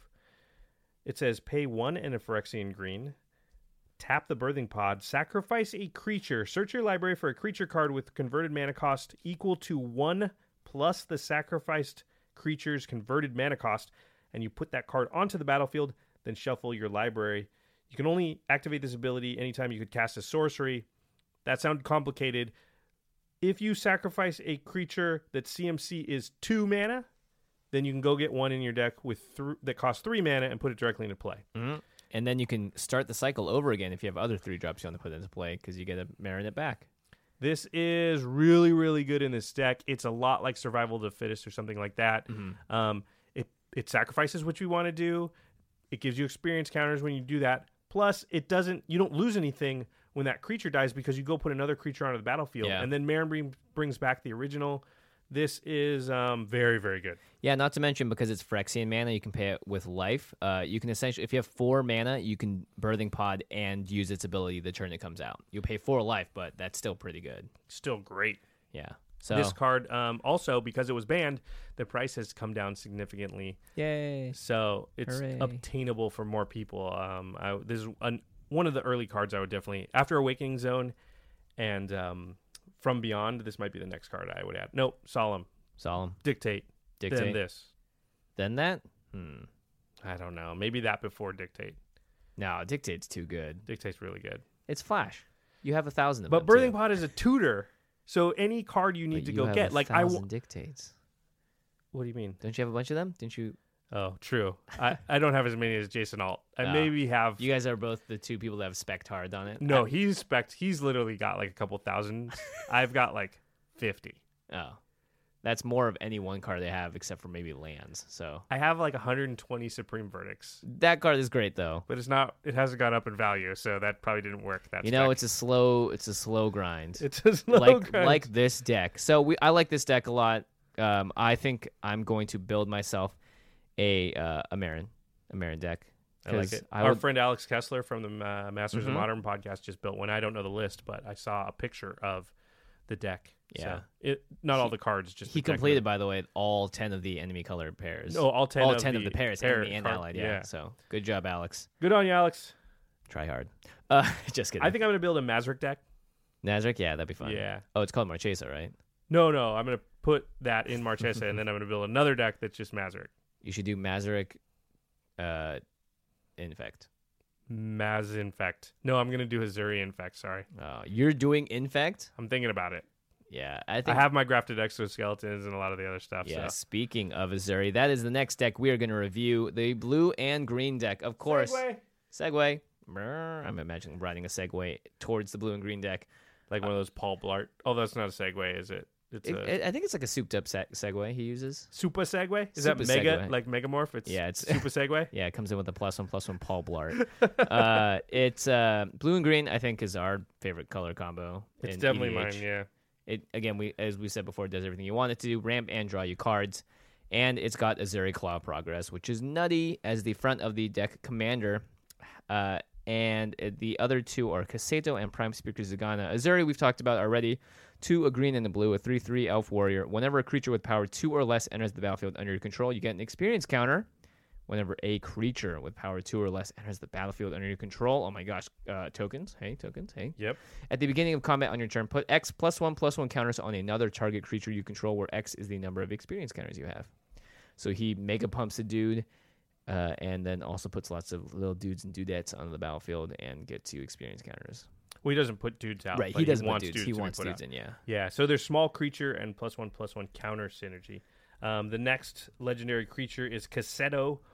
Speaker 3: It says pay one and a Phyrexian green. Tap the Birthing Pod. Sacrifice a creature. Search your library for a creature card with converted mana cost equal to one plus the sacrificed creature's converted mana cost, and you put that card onto the battlefield, then shuffle your library. You can only activate this ability anytime you could cast a sorcery. That sounds complicated. If you sacrifice a creature that C M C is two mana, then you can go get one in your deck with th- that costs three mana and put it directly into play.
Speaker 4: Mm-hmm. And then you can start the cycle over again if you have other three drops you want to put into play because you get to Marin it back.
Speaker 3: This is really, really good in this deck. It's a lot like Survival of the Fittest or something like that.
Speaker 4: Mm-hmm.
Speaker 3: Um, it it sacrifices what you want to do. It gives you experience counters when you do that. Plus, it doesn't. You don't lose anything when that creature dies because you go put another creature onto the battlefield,
Speaker 4: Yeah.
Speaker 3: and then Marin bring, brings back the original. This is um, very, very good.
Speaker 4: Yeah, not to mention because it's Phyrexian mana, you can pay it with life. Uh, you can essentially, if you have four mana, you can Birthing Pod and use its ability the turn it comes out. You pay four life, but that's still pretty good.
Speaker 3: Still great.
Speaker 4: Yeah. So
Speaker 3: This card, um, also because it was banned, the price has come down significantly.
Speaker 4: yay.
Speaker 3: So it's
Speaker 4: Hooray.
Speaker 3: obtainable for more people. Um, I, this is an, one of the early cards I would definitely, after Awakening Zone and um, From Beyond, this might be the next card I would add. Nope, Solemn.
Speaker 4: Solemn.
Speaker 3: Dictate.
Speaker 4: Dictate.
Speaker 3: Then this.
Speaker 4: Then that? Hmm.
Speaker 3: I don't know. Maybe that before Dictate.
Speaker 4: No, Dictate's too good.
Speaker 3: Dictate's really good.
Speaker 4: It's Flash. You have a thousand of
Speaker 3: But
Speaker 4: them.
Speaker 3: Birthing
Speaker 4: too.
Speaker 3: Pod is a tutor. So any card you need
Speaker 4: But
Speaker 3: to
Speaker 4: you
Speaker 3: go
Speaker 4: have
Speaker 3: get.
Speaker 4: a
Speaker 3: Like I
Speaker 4: thousand
Speaker 3: w-
Speaker 4: Dictates.
Speaker 3: What do you mean?
Speaker 4: Don't you have a bunch of them? Didn't you?
Speaker 3: Oh, true. I, I don't have as many as Jason Alt. I
Speaker 4: Oh.
Speaker 3: maybe have.
Speaker 4: You guys are both the two people that have spec'd hard on it.
Speaker 3: No,
Speaker 4: I-
Speaker 3: he's spec. He's literally got like a couple thousand. I've got like fifty.
Speaker 4: Oh. That's more of any one card they have except for maybe lands. So
Speaker 3: I have like one hundred twenty Supreme Verdicts,
Speaker 4: that card is great though.
Speaker 3: but it's not. It hasn't gone up in value, so that probably didn't work. That
Speaker 4: You know, it's a slow it's a slow grind.
Speaker 3: it's a slow
Speaker 4: like
Speaker 3: grind.
Speaker 4: like this deck. So we I like this deck a lot. Um, I think I'm going to build myself a uh, a Marin, a Marin deck.
Speaker 3: I like
Speaker 4: 'cause
Speaker 3: it.
Speaker 4: I
Speaker 3: Our
Speaker 4: would-
Speaker 3: friend Alex Kessler from the uh, Masters
Speaker 4: Mhm.
Speaker 3: of Modern podcast just built one. I don't know the list, but I saw a picture of the deck.
Speaker 4: Yeah.
Speaker 3: so it not all the cards. Just
Speaker 4: he
Speaker 3: the deck
Speaker 4: completed,
Speaker 3: number.
Speaker 4: by the way, all ten of the enemy color pairs.
Speaker 3: No, all ten.
Speaker 4: all
Speaker 3: of
Speaker 4: ten
Speaker 3: the
Speaker 4: of the pairs,
Speaker 3: pair
Speaker 4: enemy and
Speaker 3: card-
Speaker 4: allied. Yeah. So good job, Alex.
Speaker 3: Good on you, Alex.
Speaker 4: Try hard. Uh, just kidding.
Speaker 3: I think I'm gonna build a Mazric deck.
Speaker 4: Nazarick, yeah, that'd be fun.
Speaker 3: Yeah.
Speaker 4: Oh, it's called Marchesa, right?
Speaker 3: No, no, I'm gonna put that in Marchesa, and then I'm gonna build another deck that's just Mazric.
Speaker 4: You should do Mazarick, uh, Infect.
Speaker 3: Maz Infect. No, I'm gonna do Azuri Infect. Sorry,
Speaker 4: Uh, you're doing Infect?
Speaker 3: I'm thinking about it.
Speaker 4: Yeah, I
Speaker 3: I
Speaker 4: think.
Speaker 3: have my grafted exoskeletons and a lot of the other stuff.
Speaker 4: Yeah.
Speaker 3: So.
Speaker 4: Speaking of Azuri, that is the next deck we are going to review. The blue and green deck, of course.
Speaker 3: Segway.
Speaker 4: Segway. Brr, I'm imagining riding a Segway towards the blue and green deck.
Speaker 3: Like one of those Paul Blart. Oh, that's not a Segway, is it? It's
Speaker 4: It,
Speaker 3: a
Speaker 4: it- I think it's like a souped-up se- Segway he uses.
Speaker 3: Super Segway. Is
Speaker 4: Super
Speaker 3: that Mega
Speaker 4: Segway.
Speaker 3: like Megamorph? It's
Speaker 4: Yeah, it's-
Speaker 3: Super Segway.
Speaker 4: Yeah, it comes in with a plus one, plus one Paul Blart. uh, it's uh, blue and green. I think is our favorite color combo.
Speaker 3: It's
Speaker 4: in
Speaker 3: definitely
Speaker 4: E D H.
Speaker 3: mine. Yeah.
Speaker 4: It again, we as we said before, it does everything you want it to do: ramp and draw you cards. And it's got Azuri Claw Progress, which is nutty as the front of the deck commander. Uh, and uh, the other two are Kaseto and Prime Speaker Zagana. Azuri we've talked about already. Two, a green and a blue, a three three elf warrior. Whenever a creature with power two or less enters the battlefield under your control, you get an experience counter. Whenever a creature with power two or less enters the battlefield under your control, oh my gosh, uh, tokens, hey, tokens, hey.
Speaker 3: Yep.
Speaker 4: At the beginning of combat on your turn, put X plus one plus one counters on another target creature you control, where X is the number of experience counters you have. So he mega pumps a dude, uh, and then also puts lots of little dudes and dudettes on the battlefield and gets you experience counters.
Speaker 3: Well, he doesn't put dudes out.
Speaker 4: Right,
Speaker 3: but
Speaker 4: he doesn't
Speaker 3: wants
Speaker 4: want dudes.
Speaker 3: dudes
Speaker 4: He
Speaker 3: to be
Speaker 4: wants
Speaker 3: put
Speaker 4: dudes
Speaker 3: out.
Speaker 4: in, yeah.
Speaker 3: Yeah, so there's small creature and plus one plus one counter synergy. Um, the next legendary creature is Kaseto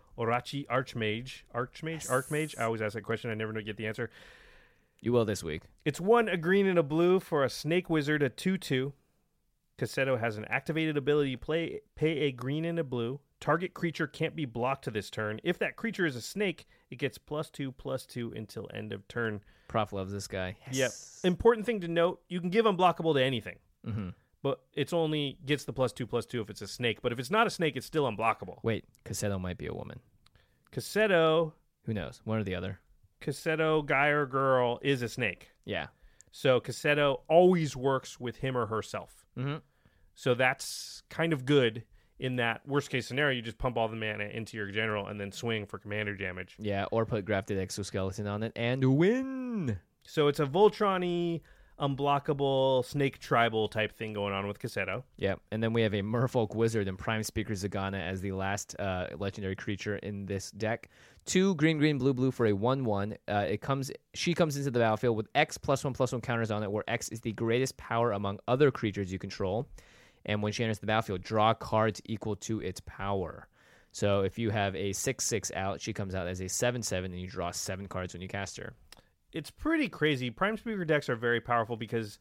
Speaker 3: Orochi Archmage. Archmage?
Speaker 4: Yes.
Speaker 3: Archmage? I always ask that question. I never know get the answer.
Speaker 4: You will this week.
Speaker 3: It's one, a green and a blue for a Snake Wizard, a two two. Cassetto has an activated ability, play, pay a green and a blue. Target creature can't be blocked this turn. If that creature is a snake, it gets plus two, plus two until end of turn.
Speaker 4: Prof loves this guy.
Speaker 3: Yes. Yep. Important thing to note, you can give unblockable to anything.
Speaker 4: Mm-hmm.
Speaker 3: But it's only gets the plus two, plus two if it's a snake. But if it's not a snake, it's still unblockable.
Speaker 4: Wait, Cassetto might be a woman.
Speaker 3: Cassetto...
Speaker 4: Who knows? One or the other.
Speaker 3: Cassetto, guy or girl, is a snake.
Speaker 4: Yeah.
Speaker 3: So Cassetto always works with him or herself.
Speaker 4: Mm-hmm.
Speaker 3: So that's kind of good in that worst case scenario, you just pump all the mana into your general and then swing for commander damage.
Speaker 4: Yeah, or put grafted exoskeleton on it and win.
Speaker 3: So it's a Voltron-y, unblockable, snake tribal type thing going on with Cassetto.
Speaker 4: Yeah, and then we have a Merfolk Wizard and Prime Speaker Zagana as the last uh, legendary creature in this deck. Two green, green, blue, blue for a one one. Uh, it comes. She comes into the battlefield with X plus one plus one counters on it, where X is the greatest power among other creatures you control. And when she enters the battlefield, draw cards equal to its power. So if you have a six six out, she comes out as a seven seven, and you draw seven cards when you cast her.
Speaker 3: It's pretty crazy. Prime Speaker decks are very powerful because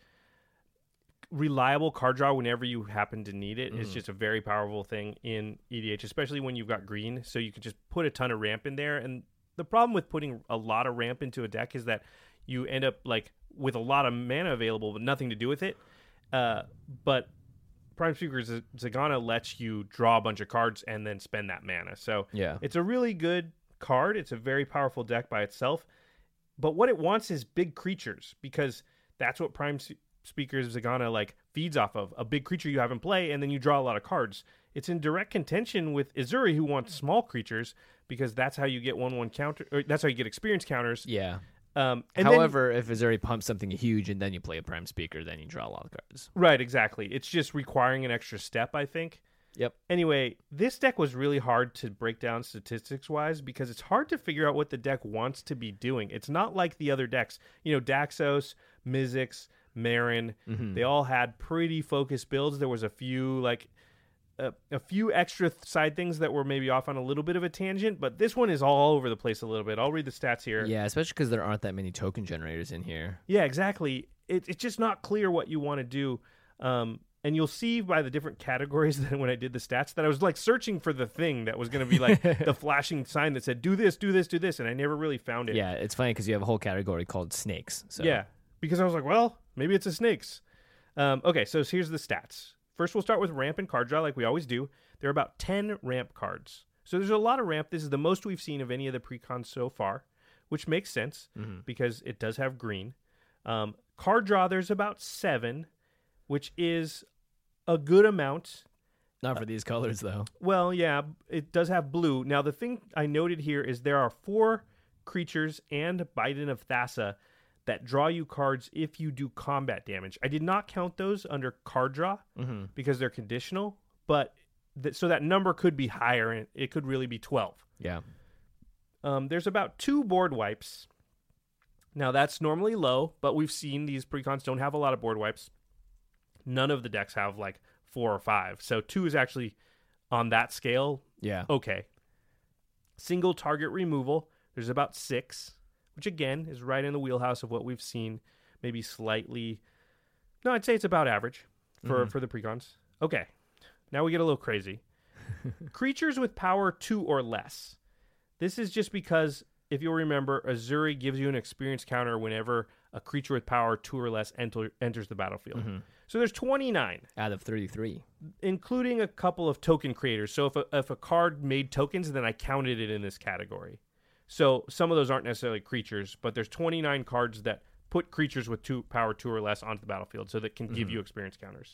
Speaker 3: reliable card draw whenever you happen to need it mm. is just a very powerful thing in E D H, especially when you've got green. So you can just put a ton of ramp in there. And the problem with putting a lot of ramp into a deck is that you end up like with a lot of mana available but nothing to do with it. Uh, but Prime Speaker Zagana lets you draw a bunch of cards and then spend that mana. So
Speaker 4: yeah.
Speaker 3: It's a really good card. It's a very powerful deck by itself. But what it wants is big creatures because that's what Prime Speaker Zagana like feeds off of. A big creature you have in play and then you draw a lot of cards. It's in direct contention with Uzuri, who wants small creatures because that's how you get one one counter. Or that's how you get experience counters.
Speaker 4: Yeah.
Speaker 3: Um, and
Speaker 4: However,
Speaker 3: then,
Speaker 4: if Uzuri pumps something huge and then you play a Prime Speaker, then you draw a lot of cards.
Speaker 3: Right, exactly. It's just requiring an extra step, I think.
Speaker 4: Yep.
Speaker 3: Anyway, this deck was really hard to break down statistics-wise because it's hard to figure out what the deck wants to be doing. It's not like the other decks. You know, Daxos, Mizzix, Marin, mm-hmm. they all had pretty focused builds. There was a few, like, a, a few extra th- side things that were maybe off on a little bit of a tangent, but this one is all over the place a little bit. I'll read the stats here.
Speaker 4: Yeah, especially because there aren't that many token generators in here.
Speaker 3: Yeah, exactly. It, it's just not clear what you want to do. Um, and you'll see by the different categories that when I did the stats that I was like searching for the thing that was going to be like the flashing sign that said, do this, do this, do this. And I never really found it.
Speaker 4: Yeah, it's funny because you have a whole category called snakes. So.
Speaker 3: Yeah, because I was like, well, maybe it's a snakes. Um, okay, so here's the stats. First, we'll start with ramp and card draw like we always do. There are about ten ramp cards. So there's a lot of ramp. This is the most we've seen of any of the precons so far, which makes sense mm-hmm. because it does have green. Um, card draw, there's about seven, which is a good amount.
Speaker 4: Not for uh, these colors, though.
Speaker 3: Well, yeah, it does have blue. Now, the thing I noted here is there are four creatures and Biden of Thassa that draw you cards if you do combat damage. I did not count those under card draw mm-hmm. because they're conditional, but th- so that number could be higher, and it could really be twelve.
Speaker 4: Yeah.
Speaker 3: Um, there's about two board wipes. Now, that's normally low, but we've seen these precons don't have a lot of board wipes. None of the decks have like four or five. So two is actually on that scale.
Speaker 4: Yeah.
Speaker 3: Okay. Single target removal. There's about six, which again is right in the wheelhouse of what we've seen. Maybe slightly. No, I'd say it's about average for, mm-hmm. for the precons. Okay. Now we get a little crazy. Creatures with power two or less. This is just because, if you'll remember, Uzuri gives you an experience counter whenever a creature with power two or less enter, enters the battlefield. Mm-hmm. So there's twenty-nine.
Speaker 4: Out of thirty-three.
Speaker 3: Including a couple of token creators. So if a, if a card made tokens, then I counted it in this category. So some of those aren't necessarily creatures, but there's twenty-nine cards that put creatures with two power two or less onto the battlefield so that can mm-hmm. give you experience counters.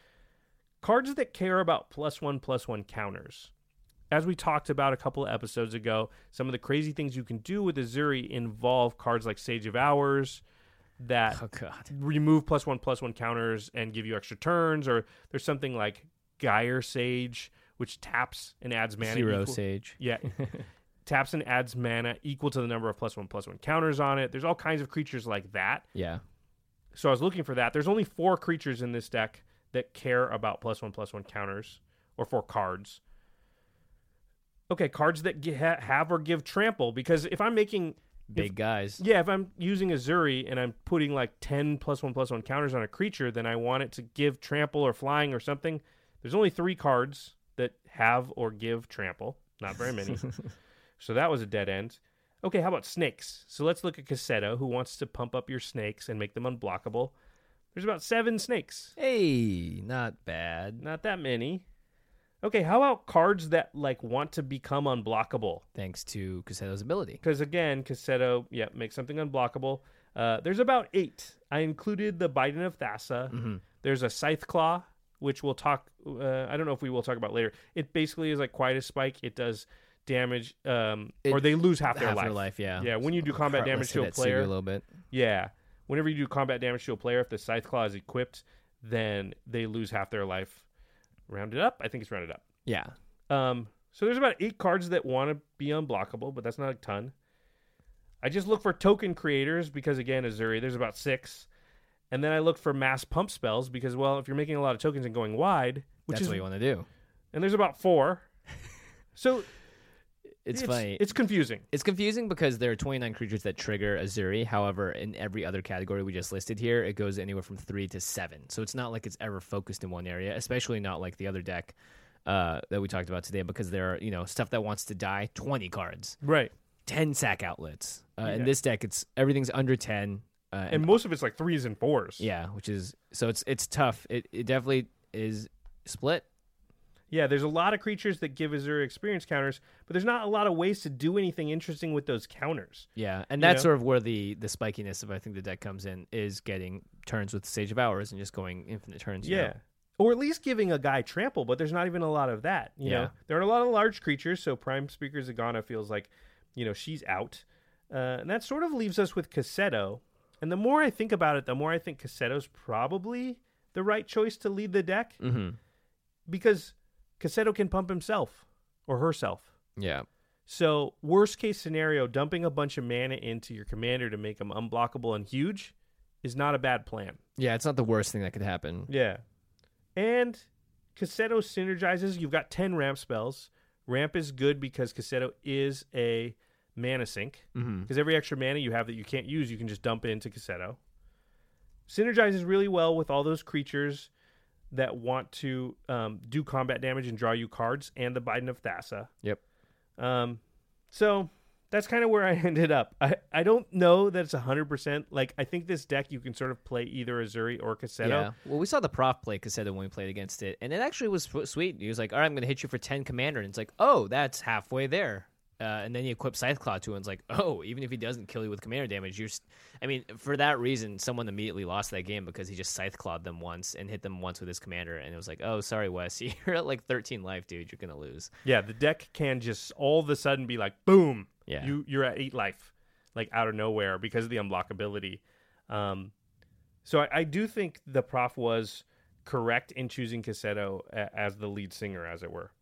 Speaker 3: Cards that care about plus one, plus one counters. As we talked about a couple of episodes ago, some of the crazy things you can do with Uzuri involve cards like Sage of Hours that
Speaker 4: oh, God.
Speaker 3: remove plus one, plus one counters and give you extra turns, or there's something like Gyre Sage, which taps and adds mana.
Speaker 4: Zero
Speaker 3: equal,
Speaker 4: Sage.
Speaker 3: Yeah. Taps and adds mana equal to the number of plus one, plus one counters on it. There's all kinds of creatures like that.
Speaker 4: Yeah.
Speaker 3: So I was looking for that. There's only four creatures in this deck that care about plus one, plus one counters, or four cards. Okay, cards that gi- ha- have or give trample, because if I'm making
Speaker 4: Big
Speaker 3: if,
Speaker 4: guys.
Speaker 3: yeah, if I'm using Azuri and I'm putting like ten plus one plus one counters on a creature, then I want it to give trample or flying or something. There's only three cards that have or give trample, not very many. So that was a dead end. Okay, how about snakes? So let's look at Cassetto, who wants to pump up your snakes and make them unblockable. There's about seven snakes.
Speaker 4: Hey, not bad.
Speaker 3: Not that many. Okay, how about cards that like want to become unblockable?
Speaker 4: Thanks to Cassetto's ability.
Speaker 3: Because again, Cassetto, yeah, makes something unblockable. Uh, there's about eight. I included the Biden of Thassa.
Speaker 4: Mm-hmm.
Speaker 3: There's a Scythe Claw, which we'll talk. Uh, I don't know if we will talk about later. It basically is like Quiet as Spike. It does damage, um,
Speaker 4: It-
Speaker 3: or they lose half their
Speaker 4: Half
Speaker 3: life.
Speaker 4: their life, yeah.
Speaker 3: Yeah, when you do combat
Speaker 4: Let's
Speaker 3: damage
Speaker 4: hit
Speaker 3: to a
Speaker 4: that Sugu
Speaker 3: player,
Speaker 4: a little bit.
Speaker 3: yeah, whenever you do combat damage to a player, if the Scythe Claw is equipped, then they lose half their life. Rounded up, I think it's rounded up.
Speaker 4: Yeah.
Speaker 3: Um, so there's about eight cards that want to be unblockable, but that's not a ton. I just look for token creators because, again, Azuri, there's about six. And then I look for mass pump spells because, well, if you're making a lot of tokens and going wide, which
Speaker 4: That's
Speaker 3: is
Speaker 4: what you want to do.
Speaker 3: and there's about four. So
Speaker 4: It's,
Speaker 3: it's
Speaker 4: funny.
Speaker 3: It's confusing.
Speaker 4: It's confusing because there are twenty-nine creatures that trigger Azuri. However, in every other category we just listed here, it goes anywhere from three to seven. So it's not like it's ever focused in one area, especially not like the other deck uh, that we talked about today, because there are, you know, stuff that wants to die, twenty cards,
Speaker 3: Right.
Speaker 4: ten sack outlets. Uh,
Speaker 3: Yeah.
Speaker 4: In this deck, it's everything's under ten. Uh,
Speaker 3: And most of it's like threes and fours.
Speaker 4: yeah, which is so it's it's tough. It it definitely is split.
Speaker 3: Yeah, there's a lot of creatures that give Azuri experience counters, but there's not a lot of ways to do anything interesting with those counters.
Speaker 4: Yeah, and
Speaker 3: You
Speaker 4: that's
Speaker 3: know?
Speaker 4: sort of where the the spikiness of I think the deck comes in, is getting turns with Sage of Hours and just going infinite turns. you
Speaker 3: Yeah.
Speaker 4: know?
Speaker 3: Or at least giving a guy trample, but there's not even a lot of that. You
Speaker 4: Yeah.
Speaker 3: know, there are a lot of large creatures, so Prime Speaker Zagana feels like, you know, she's out. Uh, and that sort of leaves us with Cassetto. And the more I think about it, the more I think Cassetto's probably the right choice to lead the deck.
Speaker 4: Mm-hmm.
Speaker 3: Because Cassetto can pump himself or herself.
Speaker 4: Yeah.
Speaker 3: So, worst case scenario, dumping a bunch of mana into your commander to make them unblockable and huge is not a bad plan.
Speaker 4: Yeah, it's not the worst thing that could happen.
Speaker 3: Yeah. And Cassetto synergizes. You've got ten ramp spells. Ramp is good because Cassetto is a mana sink.
Speaker 4: Mm-hmm.
Speaker 3: Because every extra mana you have that you can't use, you can just dump into Cassetto. Synergizes really well with all those creatures that want to um, do combat damage and draw you cards, and the Biden of Thassa.
Speaker 4: Yep.
Speaker 3: Um, so that's kind of where I ended up. I, I don't know that it's one hundred percent. Like, I think this deck you can sort of play either Azuri or Cassetto.
Speaker 4: Yeah. Well, we saw the prof play Cassetto when we played against it, and it actually was f- sweet. He was like, all right, I'm going to hit you for ten commander. And it's like, oh, that's halfway there. Uh, and then you equip Scythe Claw to it, and it's like, oh, even if he doesn't kill you with commander damage, you're. St- I mean, for that reason, someone immediately lost that game because he just Scythe Clawed them once and hit them once with his commander, and it was like, oh, sorry, Wes, you're at like thirteen life, dude. You're gonna lose.
Speaker 3: Yeah, the deck can just all of a sudden be like, boom,
Speaker 4: Yeah.
Speaker 3: you, you're at eight life, like out of nowhere because of the unblockability. Um, so I, I do think the prof was correct in choosing Cassetto a, as the lead singer, as it were.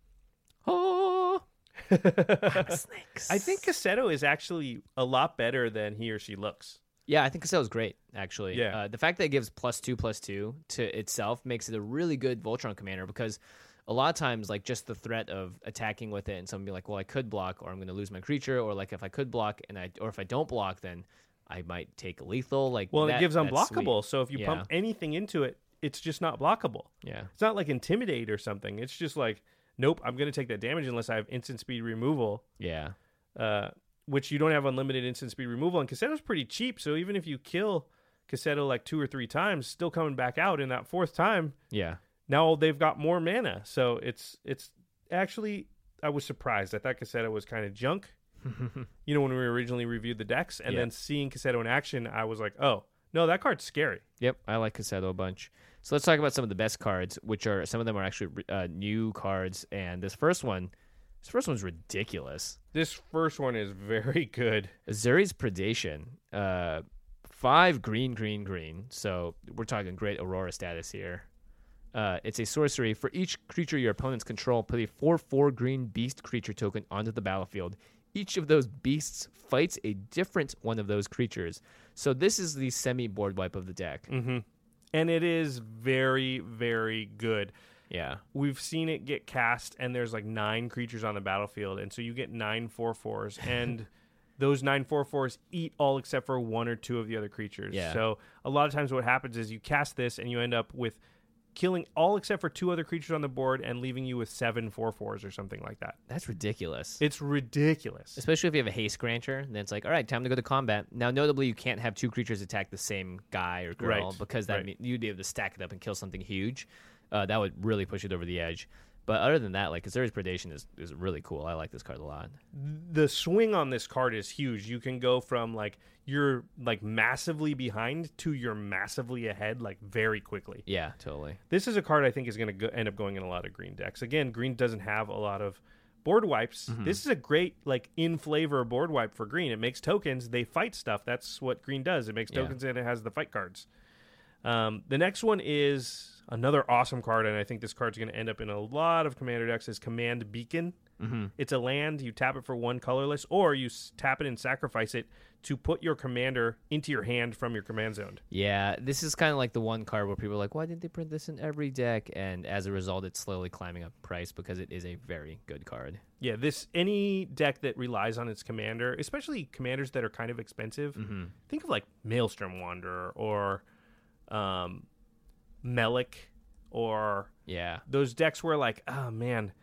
Speaker 4: Oh, snakes.
Speaker 3: I think Cassetto is actually a lot better than he or she looks.
Speaker 4: Yeah, I think Cassetto's great, actually.
Speaker 3: Yeah.
Speaker 4: Uh, the fact that it gives plus two, plus two to itself makes it a really good Voltron commander, because a lot of times, like, just the threat of attacking with it and someone be like, well, I could block, or I'm going to lose my creature, or, like, if I could block, and I, or if I don't block, then I might take lethal. Like,
Speaker 3: Well,
Speaker 4: that,
Speaker 3: it gives
Speaker 4: that's
Speaker 3: unblockable,
Speaker 4: sweet.
Speaker 3: so if you
Speaker 4: Yeah.
Speaker 3: pump anything into it, it's just not blockable.
Speaker 4: Yeah.
Speaker 3: It's not like Intimidate or something. It's just like, nope, I'm going to take that damage unless I have instant speed removal.
Speaker 4: Yeah.
Speaker 3: Uh, which you don't have unlimited instant speed removal, and Cassetto's pretty cheap, so even if you kill Cassetto like two or three times, still coming back out in that fourth time,
Speaker 4: Yeah.
Speaker 3: now they've got more mana. So it's it's actually, I was surprised. I thought Cassetto was kind of junk, you know, when we originally reviewed the decks, and
Speaker 4: Yeah.
Speaker 3: then seeing Cassetto in action, I was like, oh, no, that card's scary.
Speaker 4: Yep, I like Cassetto a bunch. So let's talk about some of the best cards, which are, some of them are actually uh, new cards, and this first one, this first one's ridiculous.
Speaker 3: This first one is very good.
Speaker 4: Azuri's Predation, uh, five green, green, green. So we're talking great Aurora status here. Uh, it's a sorcery. For each creature your opponents control, put a four four green beast creature token onto the battlefield. Each of those beasts fights a different one of those creatures. So this is the semi-board wipe of the deck.
Speaker 3: Mm-hmm. And it is very, very good.
Speaker 4: Yeah.
Speaker 3: We've seen it get cast, and there's like nine creatures on the battlefield, and so you get nine four fours, and those nine four fours eat all except for one or two of the other creatures.
Speaker 4: Yeah.
Speaker 3: So a lot of times what happens is you cast this, and you end up with killing all except for two other creatures on the board and leaving you with seven four fours or something like that.
Speaker 4: That's ridiculous.
Speaker 3: It's ridiculous.
Speaker 4: Especially if you have a haste granter, then it's like, all right, time to go to combat. Now, notably, you can't have two creatures attack the same guy or girl
Speaker 3: Right,
Speaker 4: because that
Speaker 3: right.
Speaker 4: mean, you'd be able to stack it up and kill something huge. Uh, that would really push it over the edge. But other than that, like Kazuri's Predation is, is really cool. I like this card a lot.
Speaker 3: The swing on this card is huge. You can go from like you're like massively behind to you're massively ahead like very quickly.
Speaker 4: Yeah, totally.
Speaker 3: This is a card I think is going to go, end up going in a lot of green decks. Again, green doesn't have a lot of board wipes.
Speaker 4: Mm-hmm.
Speaker 3: This is a great like in flavor board wipe for green. It makes tokens. They fight stuff. That's what green does. It makes
Speaker 4: Yeah.
Speaker 3: tokens and it has the fight cards. Um, the next one is another awesome card, and I think this card's going to end up in a lot of commander decks, is Command Beacon.
Speaker 4: Mm-hmm.
Speaker 3: It's a land. You tap it for one colorless, or you s- tap it and sacrifice it to put your commander into your hand from your command zone.
Speaker 4: Yeah, this is kind of like the one card where people are like, why didn't they print this in every deck? And as a result, it's slowly climbing up in price because it is a very good card.
Speaker 3: Yeah, this any deck that relies on its commander, especially commanders that are kind of expensive.
Speaker 4: Mm-hmm.
Speaker 3: Think of like Maelstrom Wanderer or um, Melik, or
Speaker 4: Yeah.
Speaker 3: those decks where like, oh man,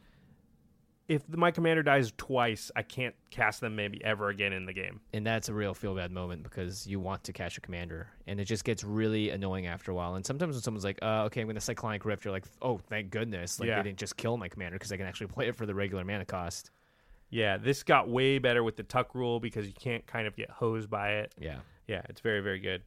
Speaker 3: if my commander dies twice, I can't cast them maybe ever again in the game.
Speaker 4: And that's a real feel-bad moment because you want to cash a commander, and it just gets really annoying after a while. And sometimes when someone's like, uh, okay, I'm going to Cyclonic Rift, you're like, oh, thank goodness. Like,
Speaker 3: Yeah.
Speaker 4: they didn't just kill my commander because I can actually play it for the regular mana cost.
Speaker 3: Yeah, this got way better with the tuck rule because you can't kind of get hosed by it.
Speaker 4: Yeah,
Speaker 3: Yeah, it's very, very good.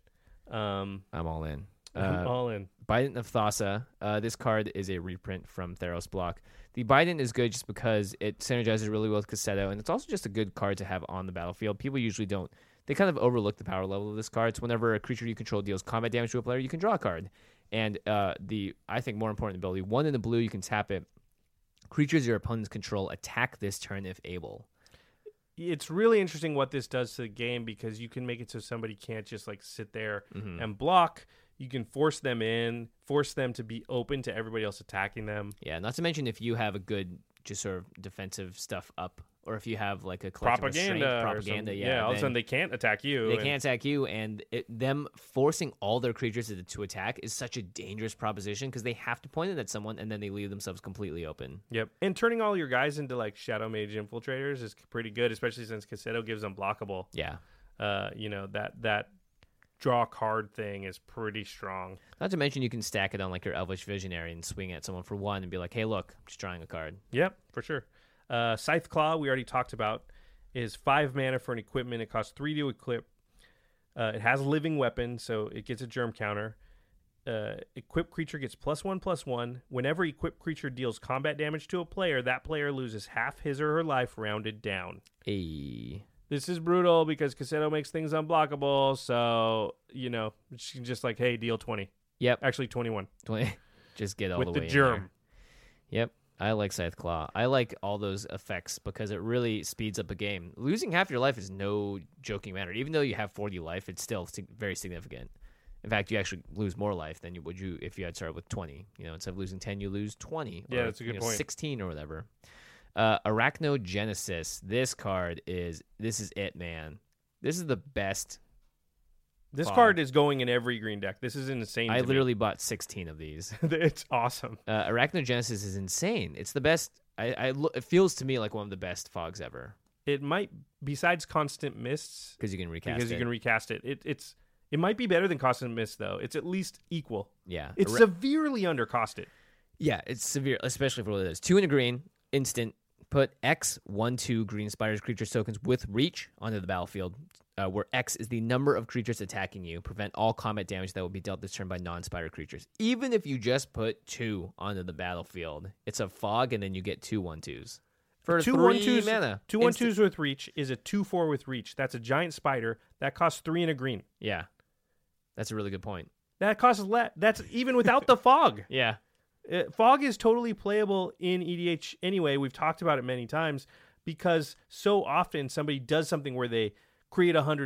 Speaker 3: Um,
Speaker 4: I'm all in.
Speaker 3: I'm
Speaker 4: Uh,
Speaker 3: all in.
Speaker 4: Bident of Thassa. Uh, this card is a reprint from Theros block. The Bident is good just because it synergizes really well with Cassetto, and it's also just a good card to have on the battlefield. People usually don't. They kind of overlook the power level of this card. So whenever a creature you control deals combat damage to a player, you can draw a card. And uh, the, I think, more important ability, one in the blue, you can tap it. Creatures your opponents control attack this turn if able.
Speaker 3: It's really interesting what this does to the game because you can make it so somebody can't just like sit there
Speaker 4: Mm-hmm.
Speaker 3: and block. You can force them in, force them to be open to everybody else attacking them.
Speaker 4: Yeah, not to mention if you have a good just sort of defensive stuff up, or if you have like a collective restraint,
Speaker 3: Propaganda. or
Speaker 4: propaganda,
Speaker 3: some-
Speaker 4: yeah.
Speaker 3: all of a
Speaker 4: then
Speaker 3: sudden they can't attack you.
Speaker 4: They
Speaker 3: and-
Speaker 4: can't attack you, and it, them forcing all their creatures to, to attack is such a dangerous proposition because they have to point it at someone, and then they leave themselves completely open.
Speaker 3: Yep. And turning all your guys into like Shadow Mage infiltrators is pretty good, especially since Cassetto gives them blockable.
Speaker 4: Yeah.
Speaker 3: Uh, you know, that that draw card thing is pretty strong.
Speaker 4: Not to mention you can stack it on like your Elvish Visionary and swing at someone for one and be like, hey, look, I'm just drawing a card.
Speaker 3: Yep, for sure. Uh, Scythe Claw, we already talked about, is five mana for an equipment. It costs three to equip. Uh, it has living weapon, so it gets a germ counter. Uh, equipped creature gets plus one, plus one. Whenever equipped creature deals combat damage to a player, that player loses half his or her life rounded down.
Speaker 4: Hey.
Speaker 3: This is brutal because Cassetto makes things unblockable, so, you know, she can just like, hey, deal twenty.
Speaker 4: Yep.
Speaker 3: Actually, twenty-one.
Speaker 4: Just get all
Speaker 3: With
Speaker 4: the
Speaker 3: the
Speaker 4: way in
Speaker 3: germ.
Speaker 4: there. Yep. I like Scythe Claw. I like all those effects because it really speeds up a game. Losing half your life is no joking matter. Even though you have forty life, it's still sig- very significant. In fact, you actually lose more life than you would you if you had started with twenty. You know, instead of losing ten, you lose twenty.
Speaker 3: Yeah,
Speaker 4: or,
Speaker 3: that's a good
Speaker 4: you know,
Speaker 3: point.
Speaker 4: sixteen or whatever. Uh, Arachnogenesis. This card is this is it, man. This is the best.
Speaker 3: This
Speaker 4: Fog.
Speaker 3: card is going in every green deck. This is insane.
Speaker 4: I
Speaker 3: to me.
Speaker 4: literally bought sixteen of these.
Speaker 3: It's awesome.
Speaker 4: Uh, Arachnogenesis is insane. It's the best. I, I lo- it feels to me like one of the best fogs ever
Speaker 3: It might, besides Constant Mists,
Speaker 4: because you can recast
Speaker 3: because
Speaker 4: it.
Speaker 3: you can recast it. It it's it might be better than Constant Mists though. It's at least equal.
Speaker 4: yeah,
Speaker 3: It's
Speaker 4: Ara-
Speaker 3: severely undercosted.
Speaker 4: yeah, it's severe, especially for what it is. Two in a green, instant. Put X one two green spiders creatures tokens with reach onto the battlefield, uh, where X is the number of creatures attacking you. Prevent all combat damage that will be dealt this turn by non-spider creatures. Even if you just put two onto the battlefield, it's a fog, and then you get two one twos for
Speaker 3: Two
Speaker 4: three
Speaker 3: one twos,
Speaker 4: mana.
Speaker 3: two one
Speaker 4: Instant-
Speaker 3: twos with reach is a two four with reach. That's a giant spider that costs three and a green.
Speaker 4: Yeah, that's a really good point.
Speaker 3: That costs less. That's even without the fog.
Speaker 4: Yeah.
Speaker 3: Uh, fog is totally playable in E D H anyway. We've talked about it many times because so often somebody does something where they create a hundred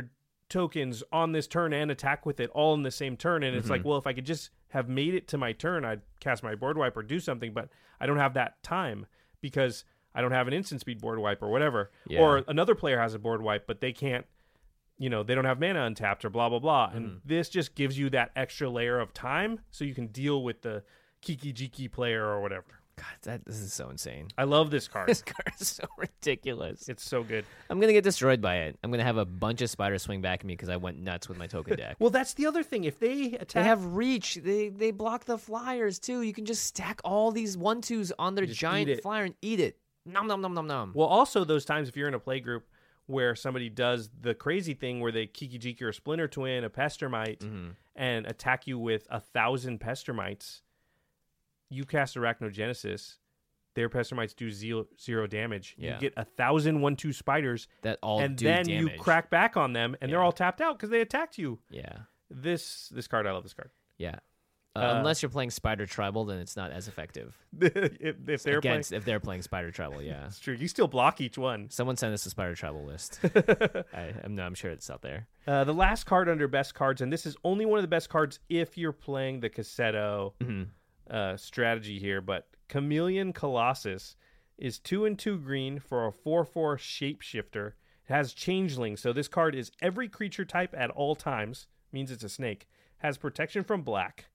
Speaker 3: tokens on this turn and attack with it all in the same turn. And it's
Speaker 4: Mm-hmm.
Speaker 3: like, well, if I could just have made it to my turn, I'd cast my board wipe or do something, but I don't have that time because I don't have an instant speed board wipe or whatever.
Speaker 4: Yeah.
Speaker 3: Or another player has a board wipe, but they can't, you know, they don't have mana untapped or blah, blah, blah. And
Speaker 4: Mm-hmm.
Speaker 3: this just gives you that extra layer of time so you can deal with the Kiki Jiki player or whatever.
Speaker 4: God, that this is so insane.
Speaker 3: I love this card.
Speaker 4: This card is so ridiculous.
Speaker 3: It's so good.
Speaker 4: I'm gonna get destroyed by it. I'm gonna have a bunch of spiders swing back at me because I went nuts with my token deck.
Speaker 3: Well, that's the other thing. If they attack,
Speaker 4: They have reach. They they block the flyers too. You can just stack all these one twos on their
Speaker 3: Just
Speaker 4: giant
Speaker 3: eat it.
Speaker 4: flyer and eat it. Nom nom nom nom nom.
Speaker 3: well, also those times if you're in a play group where somebody does the crazy thing where they Kiki Jiki or Splinter Twin, a Pestermite,
Speaker 4: Mm-hmm.
Speaker 3: and attack you with a thousand Pestermites, you cast Arachnogenesis. Their Pestermites do zero, zero damage.
Speaker 4: Yeah.
Speaker 3: You get a thousand one two spiders,
Speaker 4: That all
Speaker 3: and
Speaker 4: do
Speaker 3: then
Speaker 4: damage.
Speaker 3: you crack back on them, and they're
Speaker 4: Yeah.
Speaker 3: all tapped out because they attacked you.
Speaker 4: Yeah,
Speaker 3: This this card, I love this card.
Speaker 4: yeah. Uh,
Speaker 3: Uh,
Speaker 4: unless you're playing Spider Tribal, then it's not as effective.
Speaker 3: if, if they're playing,
Speaker 4: Against if they're playing Spider Tribal, yeah.
Speaker 3: it's true. You still block each one.
Speaker 4: Someone send us a Spider Tribal list. I, I'm, no, I'm sure it's out there.
Speaker 3: Uh, the last card under best cards, and this is only one of the best cards if you're playing the Cassetto
Speaker 4: Mm-hmm.
Speaker 3: uh, strategy here, but Chameleon Colossus is two and two green for a four four shapeshifter. It has changeling, so this card is every creature type at all times, means it's a snake, has protection from black.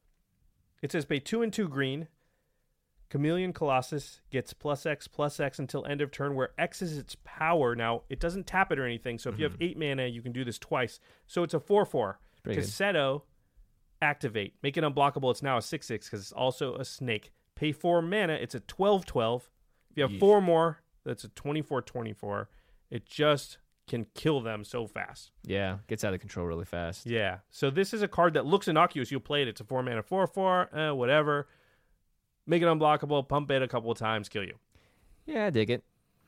Speaker 3: It says pay two and two green. Chameleon Colossus gets plus X plus X until end of turn, where X is its power. Now, it doesn't tap it or anything, so if you have eight mana, you can do this twice. So it's a four four.
Speaker 4: Pretty good.
Speaker 3: Cassetto, activate. Make it unblockable. It's now a six six because it's also a snake. Pay four mana. It's a twelve twelve. If you have
Speaker 4: Yeesh.
Speaker 3: four more, that's a twenty-four twenty-four. It just can kill them so fast.
Speaker 4: Yeah, gets out of control really fast.
Speaker 3: Yeah. So this is a card that looks innocuous. You'll play it. It's a four mana four four, eh, whatever. Make it unblockable, pump it a couple of times, kill you.
Speaker 4: Yeah, I dig it.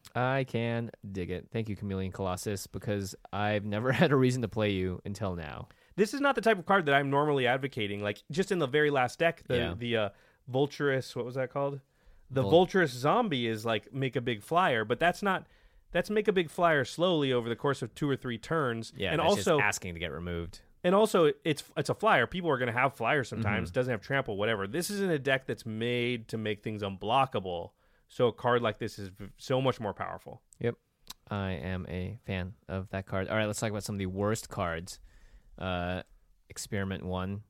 Speaker 4: I can dig it. Thank you, Chameleon Colossus, because I've never had a reason to play you until now.
Speaker 3: This is not the type of card that I'm normally advocating. Like, just in the very last deck, the,
Speaker 4: Yeah.
Speaker 3: the uh, Vulturous, what was that called? The
Speaker 4: Vul-
Speaker 3: Vulturous Zombie is like make a big flyer, but that's not, that's make a big flyer slowly over the course of two or three turns.
Speaker 4: Yeah,
Speaker 3: and
Speaker 4: that's
Speaker 3: also,
Speaker 4: just asking to get removed.
Speaker 3: and also it's it's a flyer. People are going to have flyers sometimes.
Speaker 4: Mm-hmm.
Speaker 3: Doesn't have trample, whatever. This is in a deck that's made to make things unblockable. So a card like this is v- so much more powerful.
Speaker 4: Yep. I am a fan of that card. All right, let's talk about some of the worst cards. Uh, experiment one.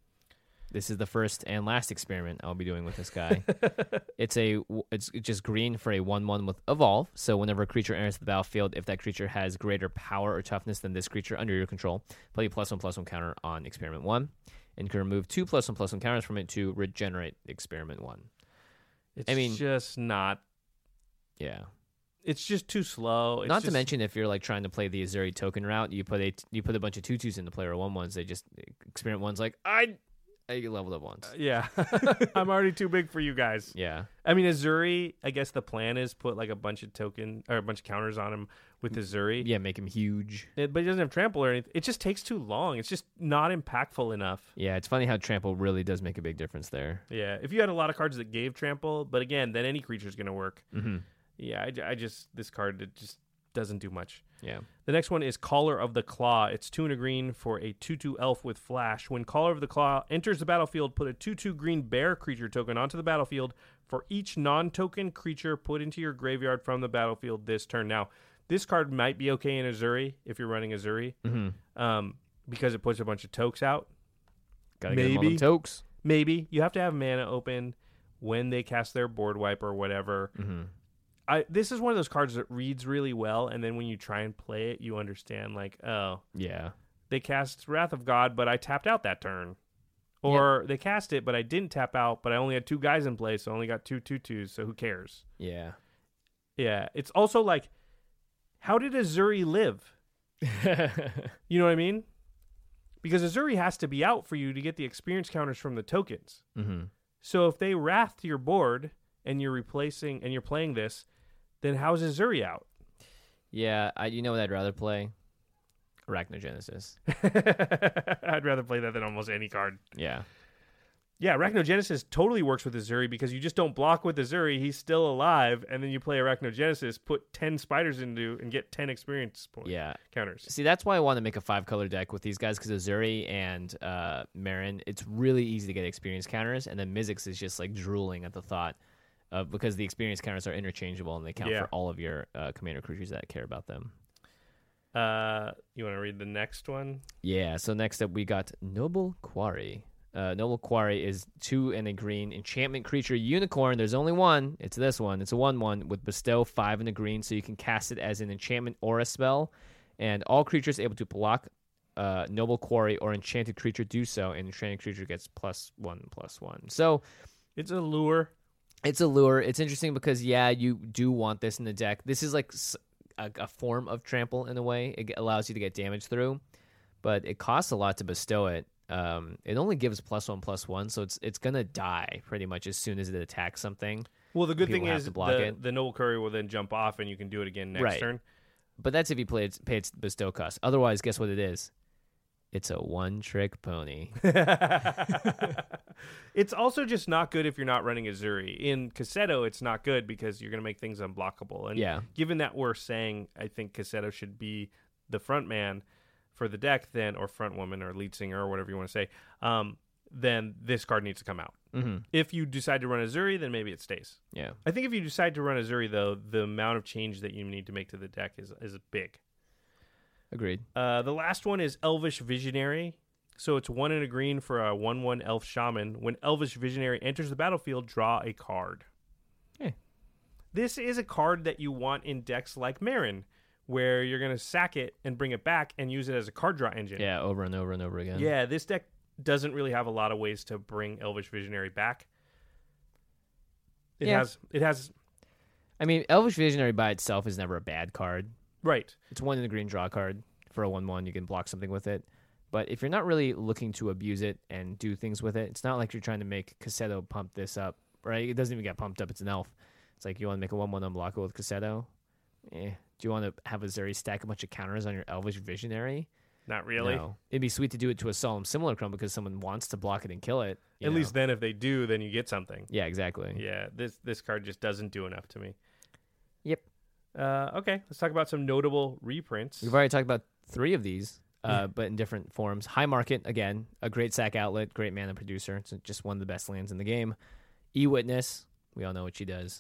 Speaker 4: This is the first and last experiment I'll be doing with this guy. It's a it's just green for a one one with evolve. So whenever a creature enters the battlefield, if that creature has greater power or toughness than this creature under your control, play a plus one plus one counter on experiment one, and you can remove two plus one plus one counters from it to regenerate experiment one.
Speaker 3: It's
Speaker 4: I mean-
Speaker 3: just not.
Speaker 4: Yeah.
Speaker 3: It's just too slow. It's
Speaker 4: Not to
Speaker 3: just-
Speaker 4: mention, if you're like trying to play the Azuri token route, you put a you put a bunch of tutus in the player one ones. They just experiment one's like I, I get leveled up once.
Speaker 3: Yeah. I'm already too big for you guys.
Speaker 4: Yeah,
Speaker 3: I mean, Azuri, I guess the plan is put like a bunch of token or a bunch of counters on him with Azuri.
Speaker 4: yeah, make him huge.
Speaker 3: It- but he doesn't have trample or anything. It just takes too long. It's just not impactful enough.
Speaker 4: Yeah, it's funny how trample really does make a big difference there.
Speaker 3: Yeah. If you had a lot of cards that gave trample, but again, then any creature is going to work.
Speaker 4: Mm-hmm.
Speaker 3: Yeah. I, ju- I just, this card, it just doesn't do much.
Speaker 4: Yeah,
Speaker 3: The next one is Caller of the Claw. It's two and a green for a two two elf with flash. When Caller of the Claw enters the battlefield, put a two two green bear creature token onto the battlefield for each non-token creature put into your graveyard from the battlefield this turn. Now, this card might be okay in Azuri if you're running Azuri,
Speaker 4: mm-hmm.
Speaker 3: um, because it puts a bunch of tokes out.
Speaker 4: Gotta get them all them
Speaker 3: Maybe.
Speaker 4: tokes.
Speaker 3: Maybe. You have to have mana open when they cast their board wipe or whatever.
Speaker 4: Mm-hmm.
Speaker 3: I This is one of those cards that reads really well, and then when you try and play it, you understand, like, oh,
Speaker 4: Yeah,
Speaker 3: they cast Wrath of God, but I tapped out that turn. Or they cast it, but I didn't tap out, but I only had two guys in play, so I only got two two twos, so who cares?
Speaker 4: yeah.
Speaker 3: Yeah. It's also like, how did Azuri live? You know what I mean? Because Azuri has to be out for you to get the experience counters from the tokens.
Speaker 4: mm-hmm.
Speaker 3: So if they wrath your board and you're replacing and you're playing this, then how's Azuri out?
Speaker 4: Yeah, I, you know what I'd rather play? Arachnogenesis.
Speaker 3: I'd rather play that than almost any card.
Speaker 4: Yeah.
Speaker 3: Yeah, Arachnogenesis totally works with Azuri because you just don't block with Azuri. He's still alive, and then you play Arachnogenesis, put ten spiders into, and get ten experience point
Speaker 4: Yeah.
Speaker 3: counters.
Speaker 4: See, that's why I want to make a five-color deck with these guys, because Azuri and uh, Marin, it's really easy to get experience counters, and then Mizzix is just like drooling at the thought of, because the experience counters are interchangeable, and they count
Speaker 3: Yeah.
Speaker 4: for all of your uh, commander creatures that care about them.
Speaker 3: Uh, you want to read the next one?
Speaker 4: Yeah, so next up we got Noble Quarry. Uh, Noble Quarry is two and a green enchantment creature unicorn. There's only one. It's this one. It's a one one with bestow five and a green, so you can cast it as an enchantment or a spell. And all creatures able to block uh, Noble Quarry or enchanted creature do so, and enchanted creature gets plus one, plus one. So
Speaker 3: It's a lure.
Speaker 4: it's a lure. It's interesting because, yeah, you do want this in the deck. This is like a, a form of trample in a way. It allows you to get damage through, but it costs a lot to bestow it. Um, it only gives plus one, plus one, so it's it's gonna die pretty much as soon as it attacks something.
Speaker 3: Well, the good
Speaker 4: People
Speaker 3: thing
Speaker 4: have
Speaker 3: is
Speaker 4: to block
Speaker 3: the,
Speaker 4: it.
Speaker 3: the Noble Courier will then jump off, and you can do it again next
Speaker 4: Right.
Speaker 3: turn.
Speaker 4: But that's if you play its, pay its bestow cost. Otherwise, guess what it is? It's a one-trick pony.
Speaker 3: It's also just not good if you're not running Azuri. In Cassetto, it's not good because you're going to make things unblockable. And
Speaker 4: Yeah.
Speaker 3: given that we're saying I think Cassetto should be the front man for the deck, then, or front woman, or lead singer, or whatever you want to say, um, then this card needs to come out.
Speaker 4: Mm-hmm.
Speaker 3: If you decide to run Azuri, then maybe it stays.
Speaker 4: Yeah.
Speaker 3: I think if you decide to run Azuri, though, the amount of change that you need to make to the deck is is big.
Speaker 4: Agreed.
Speaker 3: Uh, the last one is Elvish Visionary. So it's one and a green for a one one elf shaman. When Elvish Visionary enters the battlefield, draw a card.
Speaker 4: Hey.
Speaker 3: This is a card that you want in decks like Marin, where you're going to sack it and bring it back and use it as a card draw engine.
Speaker 4: Yeah, over and over and over again.
Speaker 3: Yeah, this deck doesn't really have a lot of ways to bring Elvish Visionary back. It
Speaker 4: Yeah.
Speaker 3: has it has
Speaker 4: I mean, Elvish Visionary by itself is never a bad card.
Speaker 3: right.
Speaker 4: It's one in the green draw card for a one one. You can block something with it. But if you're not really looking to abuse it and do things with it, it's not like you're trying to make Cassetto pump this up, right? It doesn't even get pumped up. It's an elf. It's like you want to make a one one unblockable with Cassetto. Eh. Do you want to have a Zeri stack a bunch of counters on your Elvish Visionary?
Speaker 3: Not really.
Speaker 4: No. It'd be sweet to do it to a Solemn Simulacrum because someone wants to block it and kill it. you
Speaker 3: At
Speaker 4: know?
Speaker 3: least then if they do, then you get something.
Speaker 4: Yeah, exactly.
Speaker 3: Yeah, this this card just doesn't do enough to me.
Speaker 4: Yep.
Speaker 3: Uh, okay, let's talk about some notable reprints.
Speaker 4: We've already talked about three of these, uh, but in different forms. High Market, again, a great sack outlet, great mana producer. It's just one of the best lands in the game. E-Witness, we all know what she does.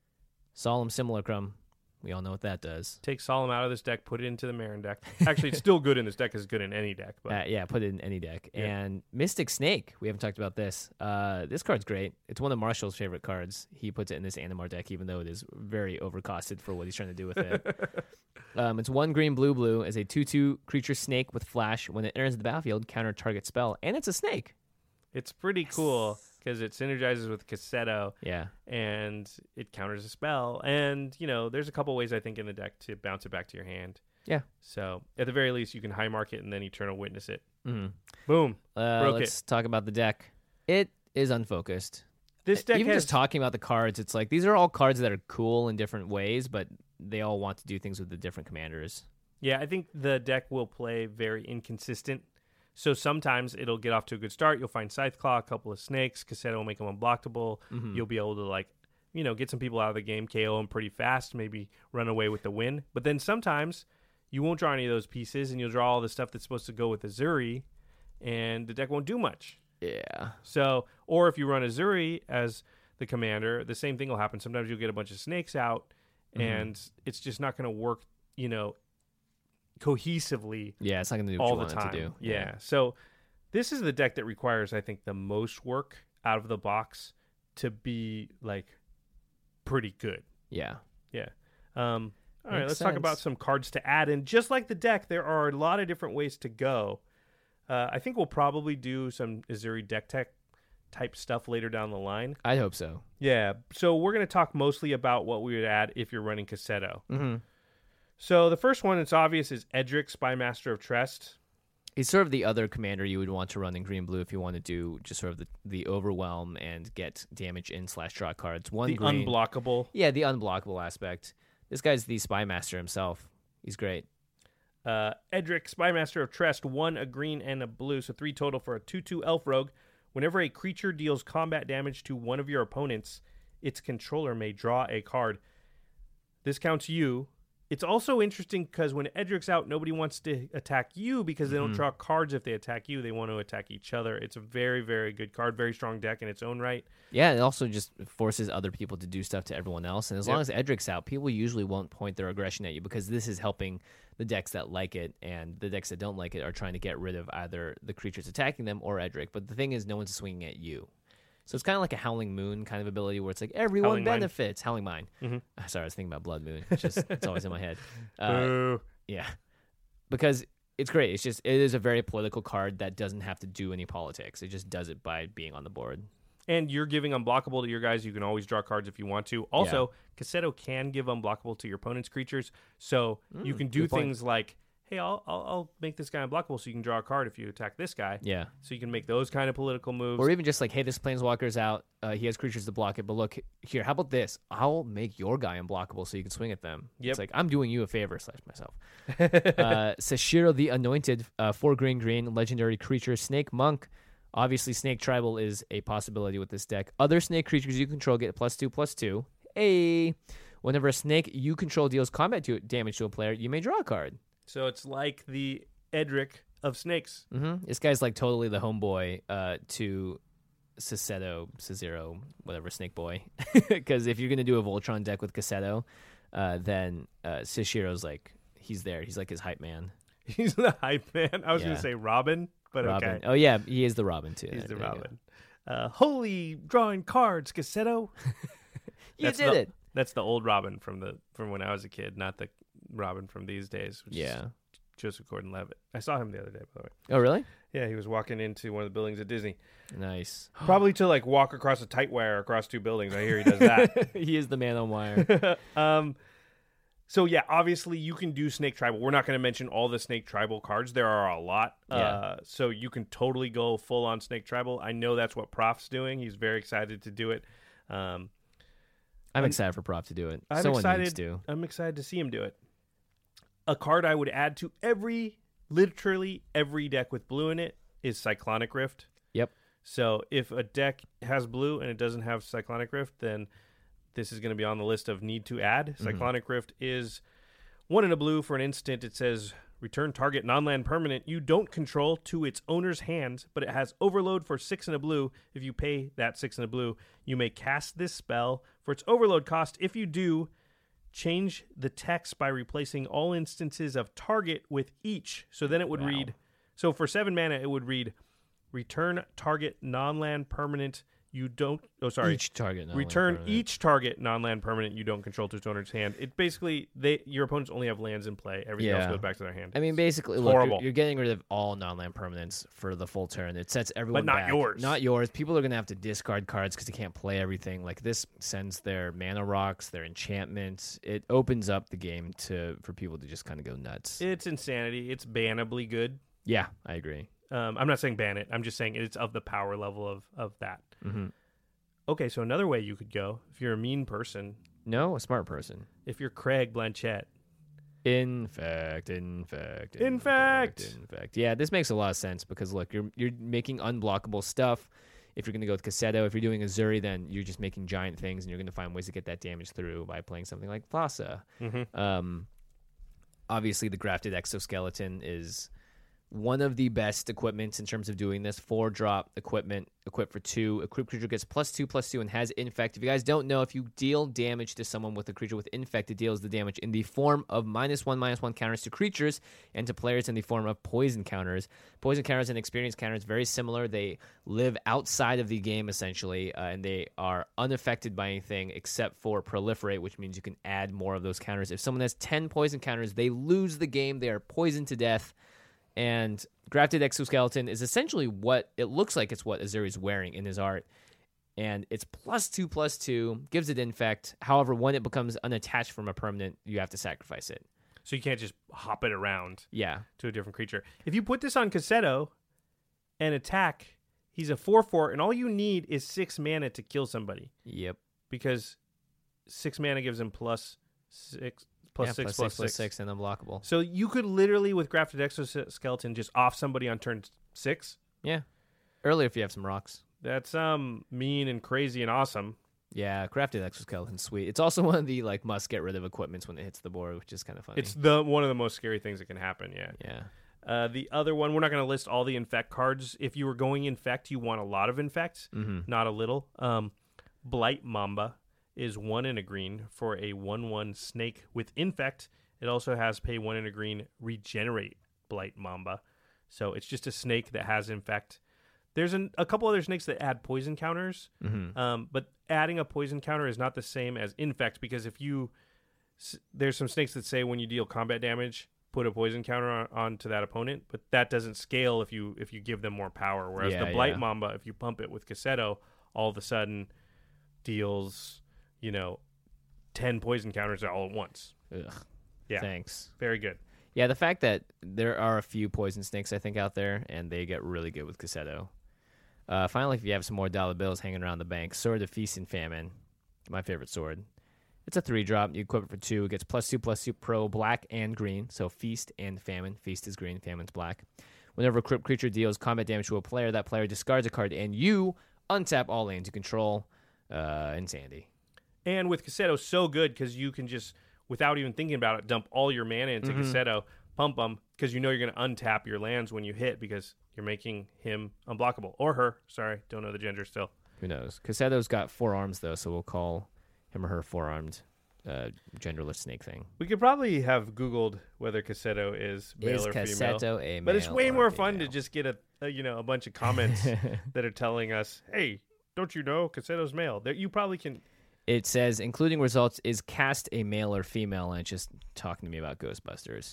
Speaker 4: Solemn Simulacrum, we all know what that does.
Speaker 3: Take Solemn out of this deck, put it into the Marin deck. Actually, it's still good in this deck. It's good in any deck. But
Speaker 4: Uh, yeah, put it in any deck.
Speaker 3: Yeah.
Speaker 4: And Mystic Snake, we haven't talked about this. Uh, this card's great. It's one of Marshall's favorite cards. He puts it in this Animar deck, even though it is very overcosted for what he's trying to do with it. um, it's one green, blue, blue as a two two creature snake with flash. When it enters the battlefield, counter target spell. And it's a snake.
Speaker 3: it's pretty cool because it synergizes with Cassetto
Speaker 4: Yeah.
Speaker 3: and it counters a spell. And, you know, there's a couple ways I think in the deck to bounce it back to your hand.
Speaker 4: Yeah.
Speaker 3: So at the very least, you can High Market and then Eternal Witness it.
Speaker 4: Mm-hmm.
Speaker 3: Boom.
Speaker 4: Uh,
Speaker 3: Broke
Speaker 4: let's talk about the deck. It is unfocused.
Speaker 3: This deck
Speaker 4: Even
Speaker 3: has...
Speaker 4: just talking about the cards, it's like these are all cards that are cool in different ways, but they all want to do things with the different commanders.
Speaker 3: Yeah, I think the deck will play very inconsistent. So sometimes it'll get off to a good start. You'll find Scytheclaw, a couple of snakes. Cassetto will make them unblockable.
Speaker 4: Mhm.
Speaker 3: You'll be able to, like, you know, get some people out of the game, K O them pretty fast, maybe run away with the win. But then sometimes you won't draw any of those pieces, and you'll draw all the stuff that's supposed to go with Azuri, and the deck won't do much.
Speaker 4: Yeah.
Speaker 3: So, or if you run Azuri as the commander, the same thing will happen. Sometimes you'll get a bunch of snakes out,
Speaker 4: Mhm.
Speaker 3: and it's just not going to work, you know, cohesively
Speaker 4: Yeah, it's not going to do what
Speaker 3: all
Speaker 4: you
Speaker 3: the
Speaker 4: want
Speaker 3: time.
Speaker 4: it to do.
Speaker 3: Yeah. So this is the deck that requires, I think, the most work out of the box to be like pretty good.
Speaker 4: Yeah.
Speaker 3: Yeah. Um, all right,
Speaker 4: Makes
Speaker 3: let's talk about
Speaker 4: sense.
Speaker 3: some cards to add. And just like the deck, there are a lot of different ways to go. Uh, I think we'll probably do some Azuri deck tech type stuff later down the line.
Speaker 4: I hope so.
Speaker 3: Yeah. So we're going to talk mostly about what we would add if you're running Cassetto.
Speaker 4: Mm-hmm.
Speaker 3: So the first one, it's obvious, is Edric, Spymaster of Trest.
Speaker 4: He's sort of the other commander you would want to run in green blue if you want to do just sort of the, the overwhelm and get damage in slash draw cards. One
Speaker 3: The
Speaker 4: green,
Speaker 3: unblockable.
Speaker 4: Yeah, the unblockable aspect. This guy's the Spymaster himself. He's great.
Speaker 3: Uh, Edric, Spymaster of Trest, one a green and a blue, so three total for a two two elf rogue. Whenever a creature deals combat damage to one of your opponents, its controller may draw a card. This counts you. It's also interesting because when Edric's out, nobody wants to attack you because they don't
Speaker 4: Mhm.
Speaker 3: draw cards if they attack you. They want to attack each other. It's a very, very good card. Very strong deck in its own right.
Speaker 4: Yeah, it also just forces other people to do stuff to everyone else. And as
Speaker 3: Yep.
Speaker 4: long as Edric's out, people usually won't point their aggression at you because this is helping the decks that like it, and the decks that don't like it are trying to get rid of either the creatures attacking them or Edric. But the thing is, no one's swinging at you. So it's kind of like a Howling Moon kind of ability where it's like everyone
Speaker 3: Howling Mine.
Speaker 4: benefits. Howling Mine.
Speaker 3: Mhm.
Speaker 4: Uh, Sorry, I was thinking about Blood Moon. It's just it's always in my head. Uh,
Speaker 3: Boo.
Speaker 4: yeah, because it's great. It's just it is a very political card that doesn't have to do any politics. It just does it by being on the board.
Speaker 3: And you're giving unblockable to your guys. You can always draw cards if you want to. Also, Cassetto can give unblockable to your opponent's creatures. So you
Speaker 4: Mm,
Speaker 3: can do
Speaker 4: good point.
Speaker 3: things like, hey, I'll, I'll I'll make this guy unblockable so you can draw a card if you attack this guy.
Speaker 4: Yeah.
Speaker 3: So you can make those kind of political moves.
Speaker 4: Or even just like, hey, this planeswalker's out. Uh, he has creatures to block it. But look here, how about this? I'll make your guy unblockable so you can swing at them.
Speaker 3: Yep.
Speaker 4: It's like I'm doing you a favor slash myself. uh, Sashiro the Anointed, uh, four green green legendary creature, Snake Monk. Obviously, Snake Tribal is a possibility with this deck. Other snake creatures you control get plus two plus two. Hey, whenever a snake you control deals combat to damage to a player, you may draw a card.
Speaker 3: So it's like the Edric of snakes.
Speaker 4: Mm-hmm. This guy's like totally the homeboy uh, to Cassetto, Cesaro, whatever, Snake Boy. Because if you're going to do a Voltron deck with Cassetto, uh, then uh, Sashiro's like, he's there. He's like his hype man.
Speaker 3: He's the hype man. I was going
Speaker 4: Yeah.
Speaker 3: to say Robin, but
Speaker 4: Robin.
Speaker 3: okay.
Speaker 4: Oh, yeah, he is the Robin, too.
Speaker 3: He's the
Speaker 4: There you go.
Speaker 3: Robin. Uh, holy drawing cards, Cassetto.
Speaker 4: You
Speaker 3: That's
Speaker 4: did
Speaker 3: the-
Speaker 4: it.
Speaker 3: That's the old Robin from the from when I was a kid, not the Robin from these days. Which
Speaker 4: Yeah.
Speaker 3: is Joseph Gordon-Levitt. I saw him the other day, by the way.
Speaker 4: Oh, really?
Speaker 3: Yeah, he was walking into one of the buildings at Disney,
Speaker 4: Nice.
Speaker 3: probably to like walk across a tight wire across two buildings. I hear he does that.
Speaker 4: He is the man on wire.
Speaker 3: um, so yeah, obviously you can do Snake Tribal. We're not going to mention all the Snake Tribal cards. There are a lot.
Speaker 4: Yeah.
Speaker 3: Uh, so you can totally go full on Snake Tribal. I know that's what Prof's doing. He's very excited to do it. Um,
Speaker 4: I'm
Speaker 3: I'm-
Speaker 4: excited for Prof to do it.
Speaker 3: I'm
Speaker 4: Someone
Speaker 3: excited.
Speaker 4: needs to.
Speaker 3: I'm excited to see him do it. A card I would add to every, literally every deck with blue in it is Cyclonic Rift.
Speaker 4: Yep.
Speaker 3: So if a deck has blue and it doesn't have Cyclonic Rift, then this is going to be on the list of need to add.
Speaker 4: Mm-hmm.
Speaker 3: Cyclonic Rift is one in a blue. For an instant, it says return target non-land permanent you don't control to its owner's hand, but it has overload for six in a blue. If you pay that six in a blue, you may cast this spell for its overload cost. If you do, change the text by replacing all instances of target with each. So then it would
Speaker 4: Wow.
Speaker 3: read, so for seven mana, it would read return target non-land permanent you don't, oh, sorry.
Speaker 4: Each target. non-land
Speaker 3: Return
Speaker 4: permanent.
Speaker 3: each target non-land permanent you don't control to its owner's hand. It basically, they your opponents only have lands in play. Everything else
Speaker 4: Yeah.
Speaker 3: goes back to their hand.
Speaker 4: I mean, basically, look,
Speaker 3: horrible.
Speaker 4: you're, you're getting rid of all non-land permanents for the full turn. It sets everyone
Speaker 3: not
Speaker 4: back.
Speaker 3: yours.
Speaker 4: Not yours. People are going to have to discard cards because they can't play everything. Like, this sends their mana rocks, their enchantments. It opens up the game to for people to just kind of go nuts.
Speaker 3: It's insanity. It's bannably good.
Speaker 4: yeah, I agree.
Speaker 3: Um, I'm not saying ban it. I'm just saying it's of the power level of, of that.
Speaker 4: Mm-hmm.
Speaker 3: Okay, so another way you could go, if you're a mean person,
Speaker 4: No, a smart person.
Speaker 3: if you're Craig Blanchett,
Speaker 4: In fact, in fact,
Speaker 3: In fact.
Speaker 4: in fact. Yeah, this makes a lot of sense because look, you're you're making unblockable stuff. If you're going to go with Cassetto, if you're doing Azuri, then you're just making giant things, and you're going to find ways to get that damage through by playing something like Thassa.
Speaker 3: Mhm.
Speaker 4: Um, obviously, the Grafted Exoskeleton is one of the best equipments in terms of doing this. Four drop equipment, equipped for two. Equipped creature gets plus two, plus two, and has infect. If you guys don't know, if you deal damage to someone with a creature with infect, it deals the damage in the form of minus one, minus one counters to creatures and to players in the form of poison counters. Poison counters and experience counters, very similar. They live outside of the game, essentially, uh, and they are unaffected by anything except for proliferate, which means you can add more of those counters. If someone has ten poison counters, they lose the game. They are poisoned to death. And Grafted Exoskeleton is essentially what it looks like. It's what Azuri's wearing in his art. And it's plus two, plus two, gives it infect. However, when it becomes unattached from a permanent, you have to sacrifice it.
Speaker 3: So you can't just hop it around
Speaker 4: Yeah.
Speaker 3: to a different creature. If you put this on Cassetto and attack, he's a four four, and all you need is six mana to kill somebody.
Speaker 4: Yep.
Speaker 3: Because six mana gives him plus six, plus
Speaker 4: yeah,
Speaker 3: six,
Speaker 4: plus
Speaker 3: plus
Speaker 4: six, plus
Speaker 3: six.
Speaker 4: six, and unblockable.
Speaker 3: So you could literally, with Grafted Exoskeleton, just off somebody on turn six.
Speaker 4: Yeah. Earlier, if you have some rocks.
Speaker 3: That's um mean and crazy and awesome.
Speaker 4: Yeah, crafted exoskeletons, sweet. It's also one of the like must get rid of equipments when it hits the board, which is kind of funny.
Speaker 3: It's the one of the most scary things that can happen. Yeah.
Speaker 4: Yeah.
Speaker 3: Uh, the other one, we're not going to list all the infect cards. If you were going infect, you want a lot of infect,
Speaker 4: Mm-hmm.
Speaker 3: not a little. Um, Blight Mamba is one in a green for a one one snake with infect. It also has pay one in a green, regenerate Blight Mamba. So it's just a snake that has infect. There's an, a couple other snakes that add poison counters,
Speaker 4: Mm-hmm.
Speaker 3: um, but adding a poison counter is not the same as infect, because if you, s- there's some snakes that say when you deal combat damage, put a poison counter on, onto that opponent, but that doesn't scale if you if you give them more power. Whereas
Speaker 4: Yeah,
Speaker 3: the Blight
Speaker 4: yeah.
Speaker 3: Mamba, if you pump it with Cassetto, all of a sudden deals, you know, ten poison counters all at once.
Speaker 4: Ugh.
Speaker 3: Yeah.
Speaker 4: Thanks.
Speaker 3: Very good.
Speaker 4: Yeah, the fact that there are a few poison snakes, I think, out there, and they get really good with Cassetto. Uh, finally, if you have some more dollar bills hanging around the bank, Sword of Feast and Famine, my favorite sword. It's a three drop. You equip it for two. It gets plus two, plus two pro, black and green. So Feast and Famine. Feast is green, Famine's black. Whenever a crypt creature deals combat damage to a player, that player discards a card, and you untap all lanes you control. Uh, Insanity.
Speaker 3: And with Cassetto, so good because you can just, without even thinking about it, dump all your mana into
Speaker 4: Mm-hmm.
Speaker 3: Cassetto, pump them, because you know you're going to untap your lands when you hit, because you're making him unblockable. Or her. Sorry, don't know the gender still.
Speaker 4: Who knows? Cassetto's got four arms, though, so we'll call him or her four-armed uh, genderless snake thing.
Speaker 3: We could probably have Googled whether Cassetto is male
Speaker 4: Is
Speaker 3: or
Speaker 4: Cassetto
Speaker 3: female.
Speaker 4: a
Speaker 3: But it's
Speaker 4: male
Speaker 3: way
Speaker 4: or
Speaker 3: more fun to
Speaker 4: female?
Speaker 3: just get a, a you know a bunch of comments that are telling us, "Hey, don't you know Cassetto's male?" That you probably can.
Speaker 4: It says, including results, is cast a male or female, and it's just talking to me about Ghostbusters.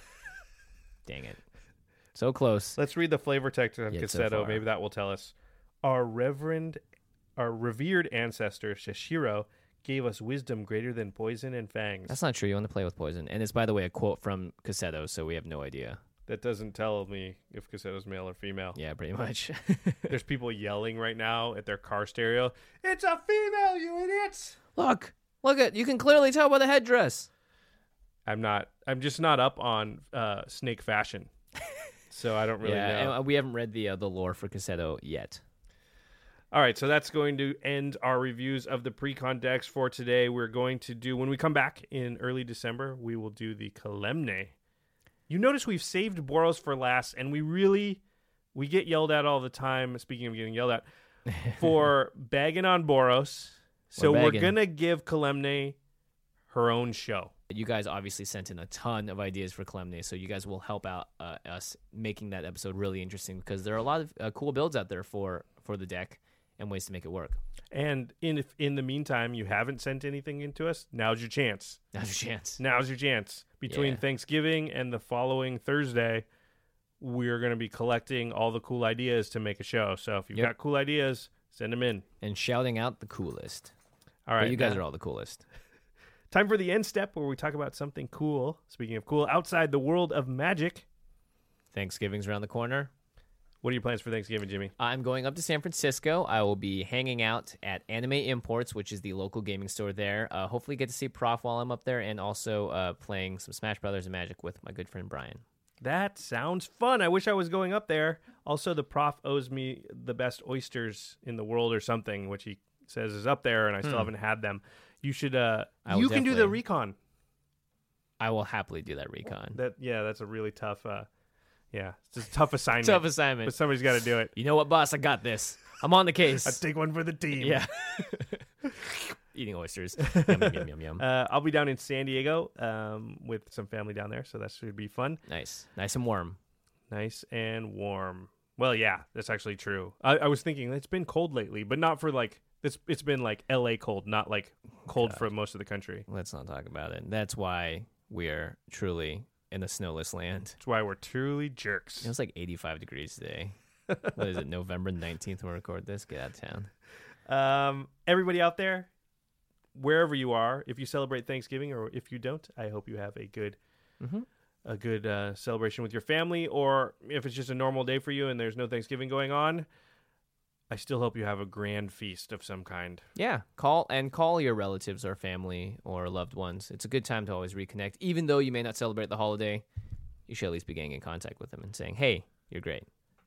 Speaker 4: Dang it. So close.
Speaker 3: Let's read the flavor text on
Speaker 4: Yet so
Speaker 3: Cassetto.
Speaker 4: far.
Speaker 3: Maybe that will tell us. Our reverend, our revered ancestor Shishiro gave us wisdom greater than poison and fangs.
Speaker 4: That's not true. You want to play with poison. And it's, by the way, a quote from Cassetto, so we have no idea.
Speaker 3: That doesn't tell me if Cassetto's male or female.
Speaker 4: Yeah, pretty much.
Speaker 3: There's people yelling right now at their car stereo. It's a female, you idiots!
Speaker 4: Look. Look at, you can clearly tell by the headdress.
Speaker 3: I'm not. I'm just not up on uh, snake fashion, so I don't really
Speaker 4: yeah,
Speaker 3: know.
Speaker 4: and we haven't read the uh, the lore for Cassetto yet.
Speaker 3: All right, so that's going to end our reviews of the pre-con decks for today. We're going to do, when we come back in early December, we will do the Kalemne. You notice we've saved Boros for last, and we really, we get yelled at all the time, speaking of getting yelled at, for bagging on Boros. So
Speaker 4: We're
Speaker 3: we're
Speaker 4: bagging.
Speaker 3: going to give Kalemne her own show.
Speaker 4: You guys obviously sent in a ton of ideas for Kalemne, so you guys will help out uh, us making that episode really interesting, because there are a lot of uh, cool builds out there for, for the deck and ways to make it work.
Speaker 3: And in if in the meantime you haven't sent anything into us, now's your chance.
Speaker 4: Now's your chance.
Speaker 3: Now's your chance. Between
Speaker 4: Yeah.
Speaker 3: Thanksgiving and the following Thursday, we're going to be collecting all the cool ideas to make a show. So if you've
Speaker 4: Yep.
Speaker 3: got cool ideas, send them in.
Speaker 4: And shouting out the coolest.
Speaker 3: All
Speaker 4: But
Speaker 3: right.
Speaker 4: you guys
Speaker 3: now-
Speaker 4: are all the coolest.
Speaker 3: Time for the end step, where we talk about something cool. Speaking of cool, outside the world of magic.
Speaker 4: Thanksgiving's around the corner.
Speaker 3: What are your plans for Thanksgiving, Jimmy?
Speaker 4: I'm going up to San Francisco. I will be hanging out at Anime Imports, which is the local gaming store there. Uh, hopefully get to see Prof while I'm up there, and also uh, playing some Smash Brothers and Magic with my good friend Brian.
Speaker 3: That sounds fun. I wish I was going up there. Also, the prof owes me the best oysters in the world or something, which he says is up there, and I still haven't had them. You should. Uh,
Speaker 4: I will
Speaker 3: you can do the
Speaker 4: definitely-
Speaker 3: recon.
Speaker 4: I will happily do that recon.
Speaker 3: That yeah, that's a really tough. Uh, yeah, it's a tough assignment.
Speaker 4: Tough assignment.
Speaker 3: but somebody's got to do it.
Speaker 4: You know what, boss? I got this. I'm on the
Speaker 3: I
Speaker 4: case.
Speaker 3: take one for the team.
Speaker 4: Yeah. Eating oysters. Yum, yum, yum, yum, yum.
Speaker 3: Uh, I'll be down in San Diego um, with some family down there, so that should be fun.
Speaker 4: Nice. Nice and warm.
Speaker 3: Nice and warm. Well, yeah, that's actually true. I, I was thinking it's been cold lately, but not for like it's. It's been like L A cold, not like cold for most of the country.
Speaker 4: Let's not talk about it. That's why we are truly in the snowless land.
Speaker 3: That's why we're truly jerks.
Speaker 4: It was like eighty-five degrees today. What is it, November nineteenth when we record this? Get out of town.
Speaker 3: Um, everybody out there, wherever you are, if you celebrate Thanksgiving or if you don't, I hope you have a good,
Speaker 4: Mhm.
Speaker 3: a good uh, celebration with your family. Or if it's just a normal day for you and there's no Thanksgiving going on, I still hope you have a grand feast of some kind.
Speaker 4: Yeah, call and call your relatives or family or loved ones. It's a good time to always reconnect. Even though you may not celebrate the holiday, you should at least be getting in contact with them and saying, hey, you're great.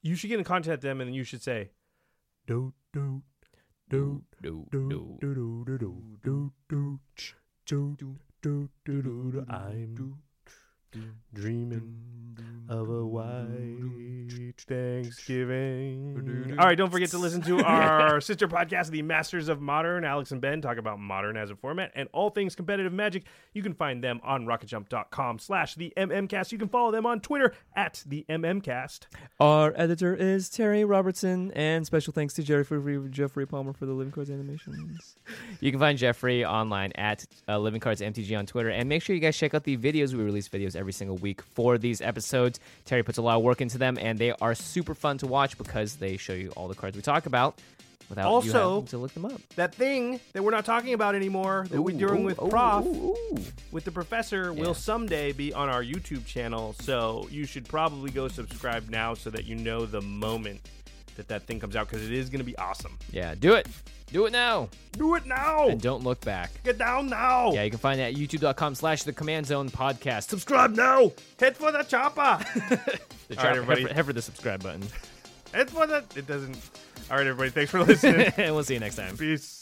Speaker 3: You should get in contact with them, and then you should say, do do do do do do do do do do do do. I'm dreaming of a white Thanksgiving. All right, don't forget to listen to our sister podcast, The Masters of Modern. Alex and Ben talk about modern as a format and all things competitive Magic. You can find them on rocketjump.com slash the MMcast. You can follow them on Twitter at the MMcast.
Speaker 5: Our editor is Terry Robertson, and special thanks to Jeffrey, Jeffrey Palmer for the Living Cards animations.
Speaker 4: You can find Jeffrey online at uh, Living Cards M T G on Twitter, and make sure you guys check out the videos. We release videos every single week for these episodes. Terry puts a lot of work into them, and they are super fun to watch because they show you all the cards we talk about without
Speaker 3: also,
Speaker 4: you having to look them up.
Speaker 3: That thing that we're not talking about anymore that ooh, we're doing ooh, with Prof,
Speaker 4: ooh, ooh.
Speaker 3: with the professor,
Speaker 4: yeah.
Speaker 3: will someday be on our YouTube channel, so you should probably go subscribe now so that you know the moment that that thing comes out, because it is going to be awesome.
Speaker 4: Yeah, do it. Do it now.
Speaker 3: Do it now.
Speaker 4: And don't look back.
Speaker 3: Get down now.
Speaker 4: Yeah, you can find it at youtube.com slash the Command Zone podcast.
Speaker 3: Subscribe now. Hit for the chopper.
Speaker 4: the
Speaker 3: All right, everybody.
Speaker 4: Head for, head for the subscribe button.
Speaker 3: Hit for the... It doesn't... All right, everybody. Thanks for listening.
Speaker 4: And we'll see you next time.
Speaker 3: Peace.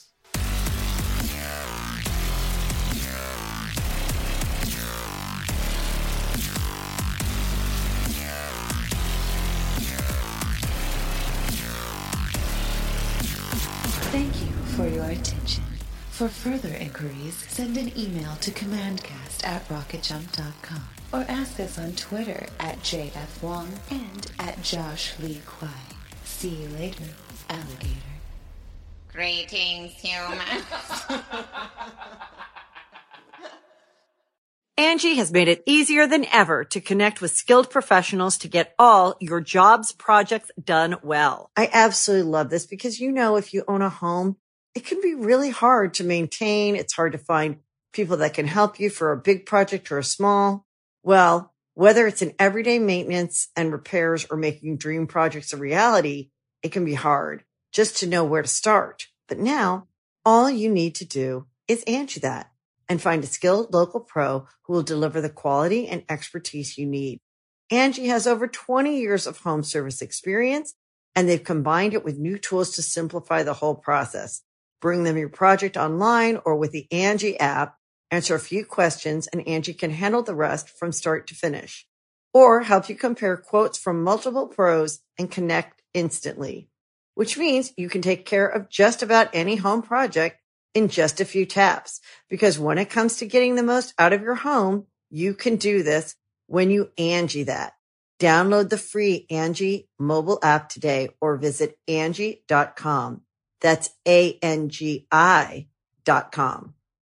Speaker 2: Thank you for your attention. For further inquiries, send an email to commandcast at rocketjump dot com or ask us on Twitter at J F Wong and at Josh Lee Kwai. See you later, alligator.
Speaker 6: Greetings, humans.
Speaker 1: Angie has made it easier than ever to connect with skilled professionals to get all your jobs projects done well. I absolutely love this because, you know, if you own a home, it can be really hard to maintain. It's hard to find people that can help you for a big project or a small. Well, whether it's in everyday maintenance and repairs or making dream projects a reality, it can be hard just to know where to start. But now all you need to do is Angie that and find a skilled local pro who will deliver the quality and expertise you need. Angie has over twenty years of home service experience, and they've combined it with new tools to simplify the whole process. Bring them your project online or with the Angie app, answer a few questions, and Angie can handle the rest from start to finish. Or help you compare quotes from multiple pros and connect instantly, which means you can take care of just about any home project in just a few taps. Because when it comes to getting the most out of your home, you can do this when you Angie that. Download the free Angie mobile app today or visit Angie dot com. That's A N G I dot com.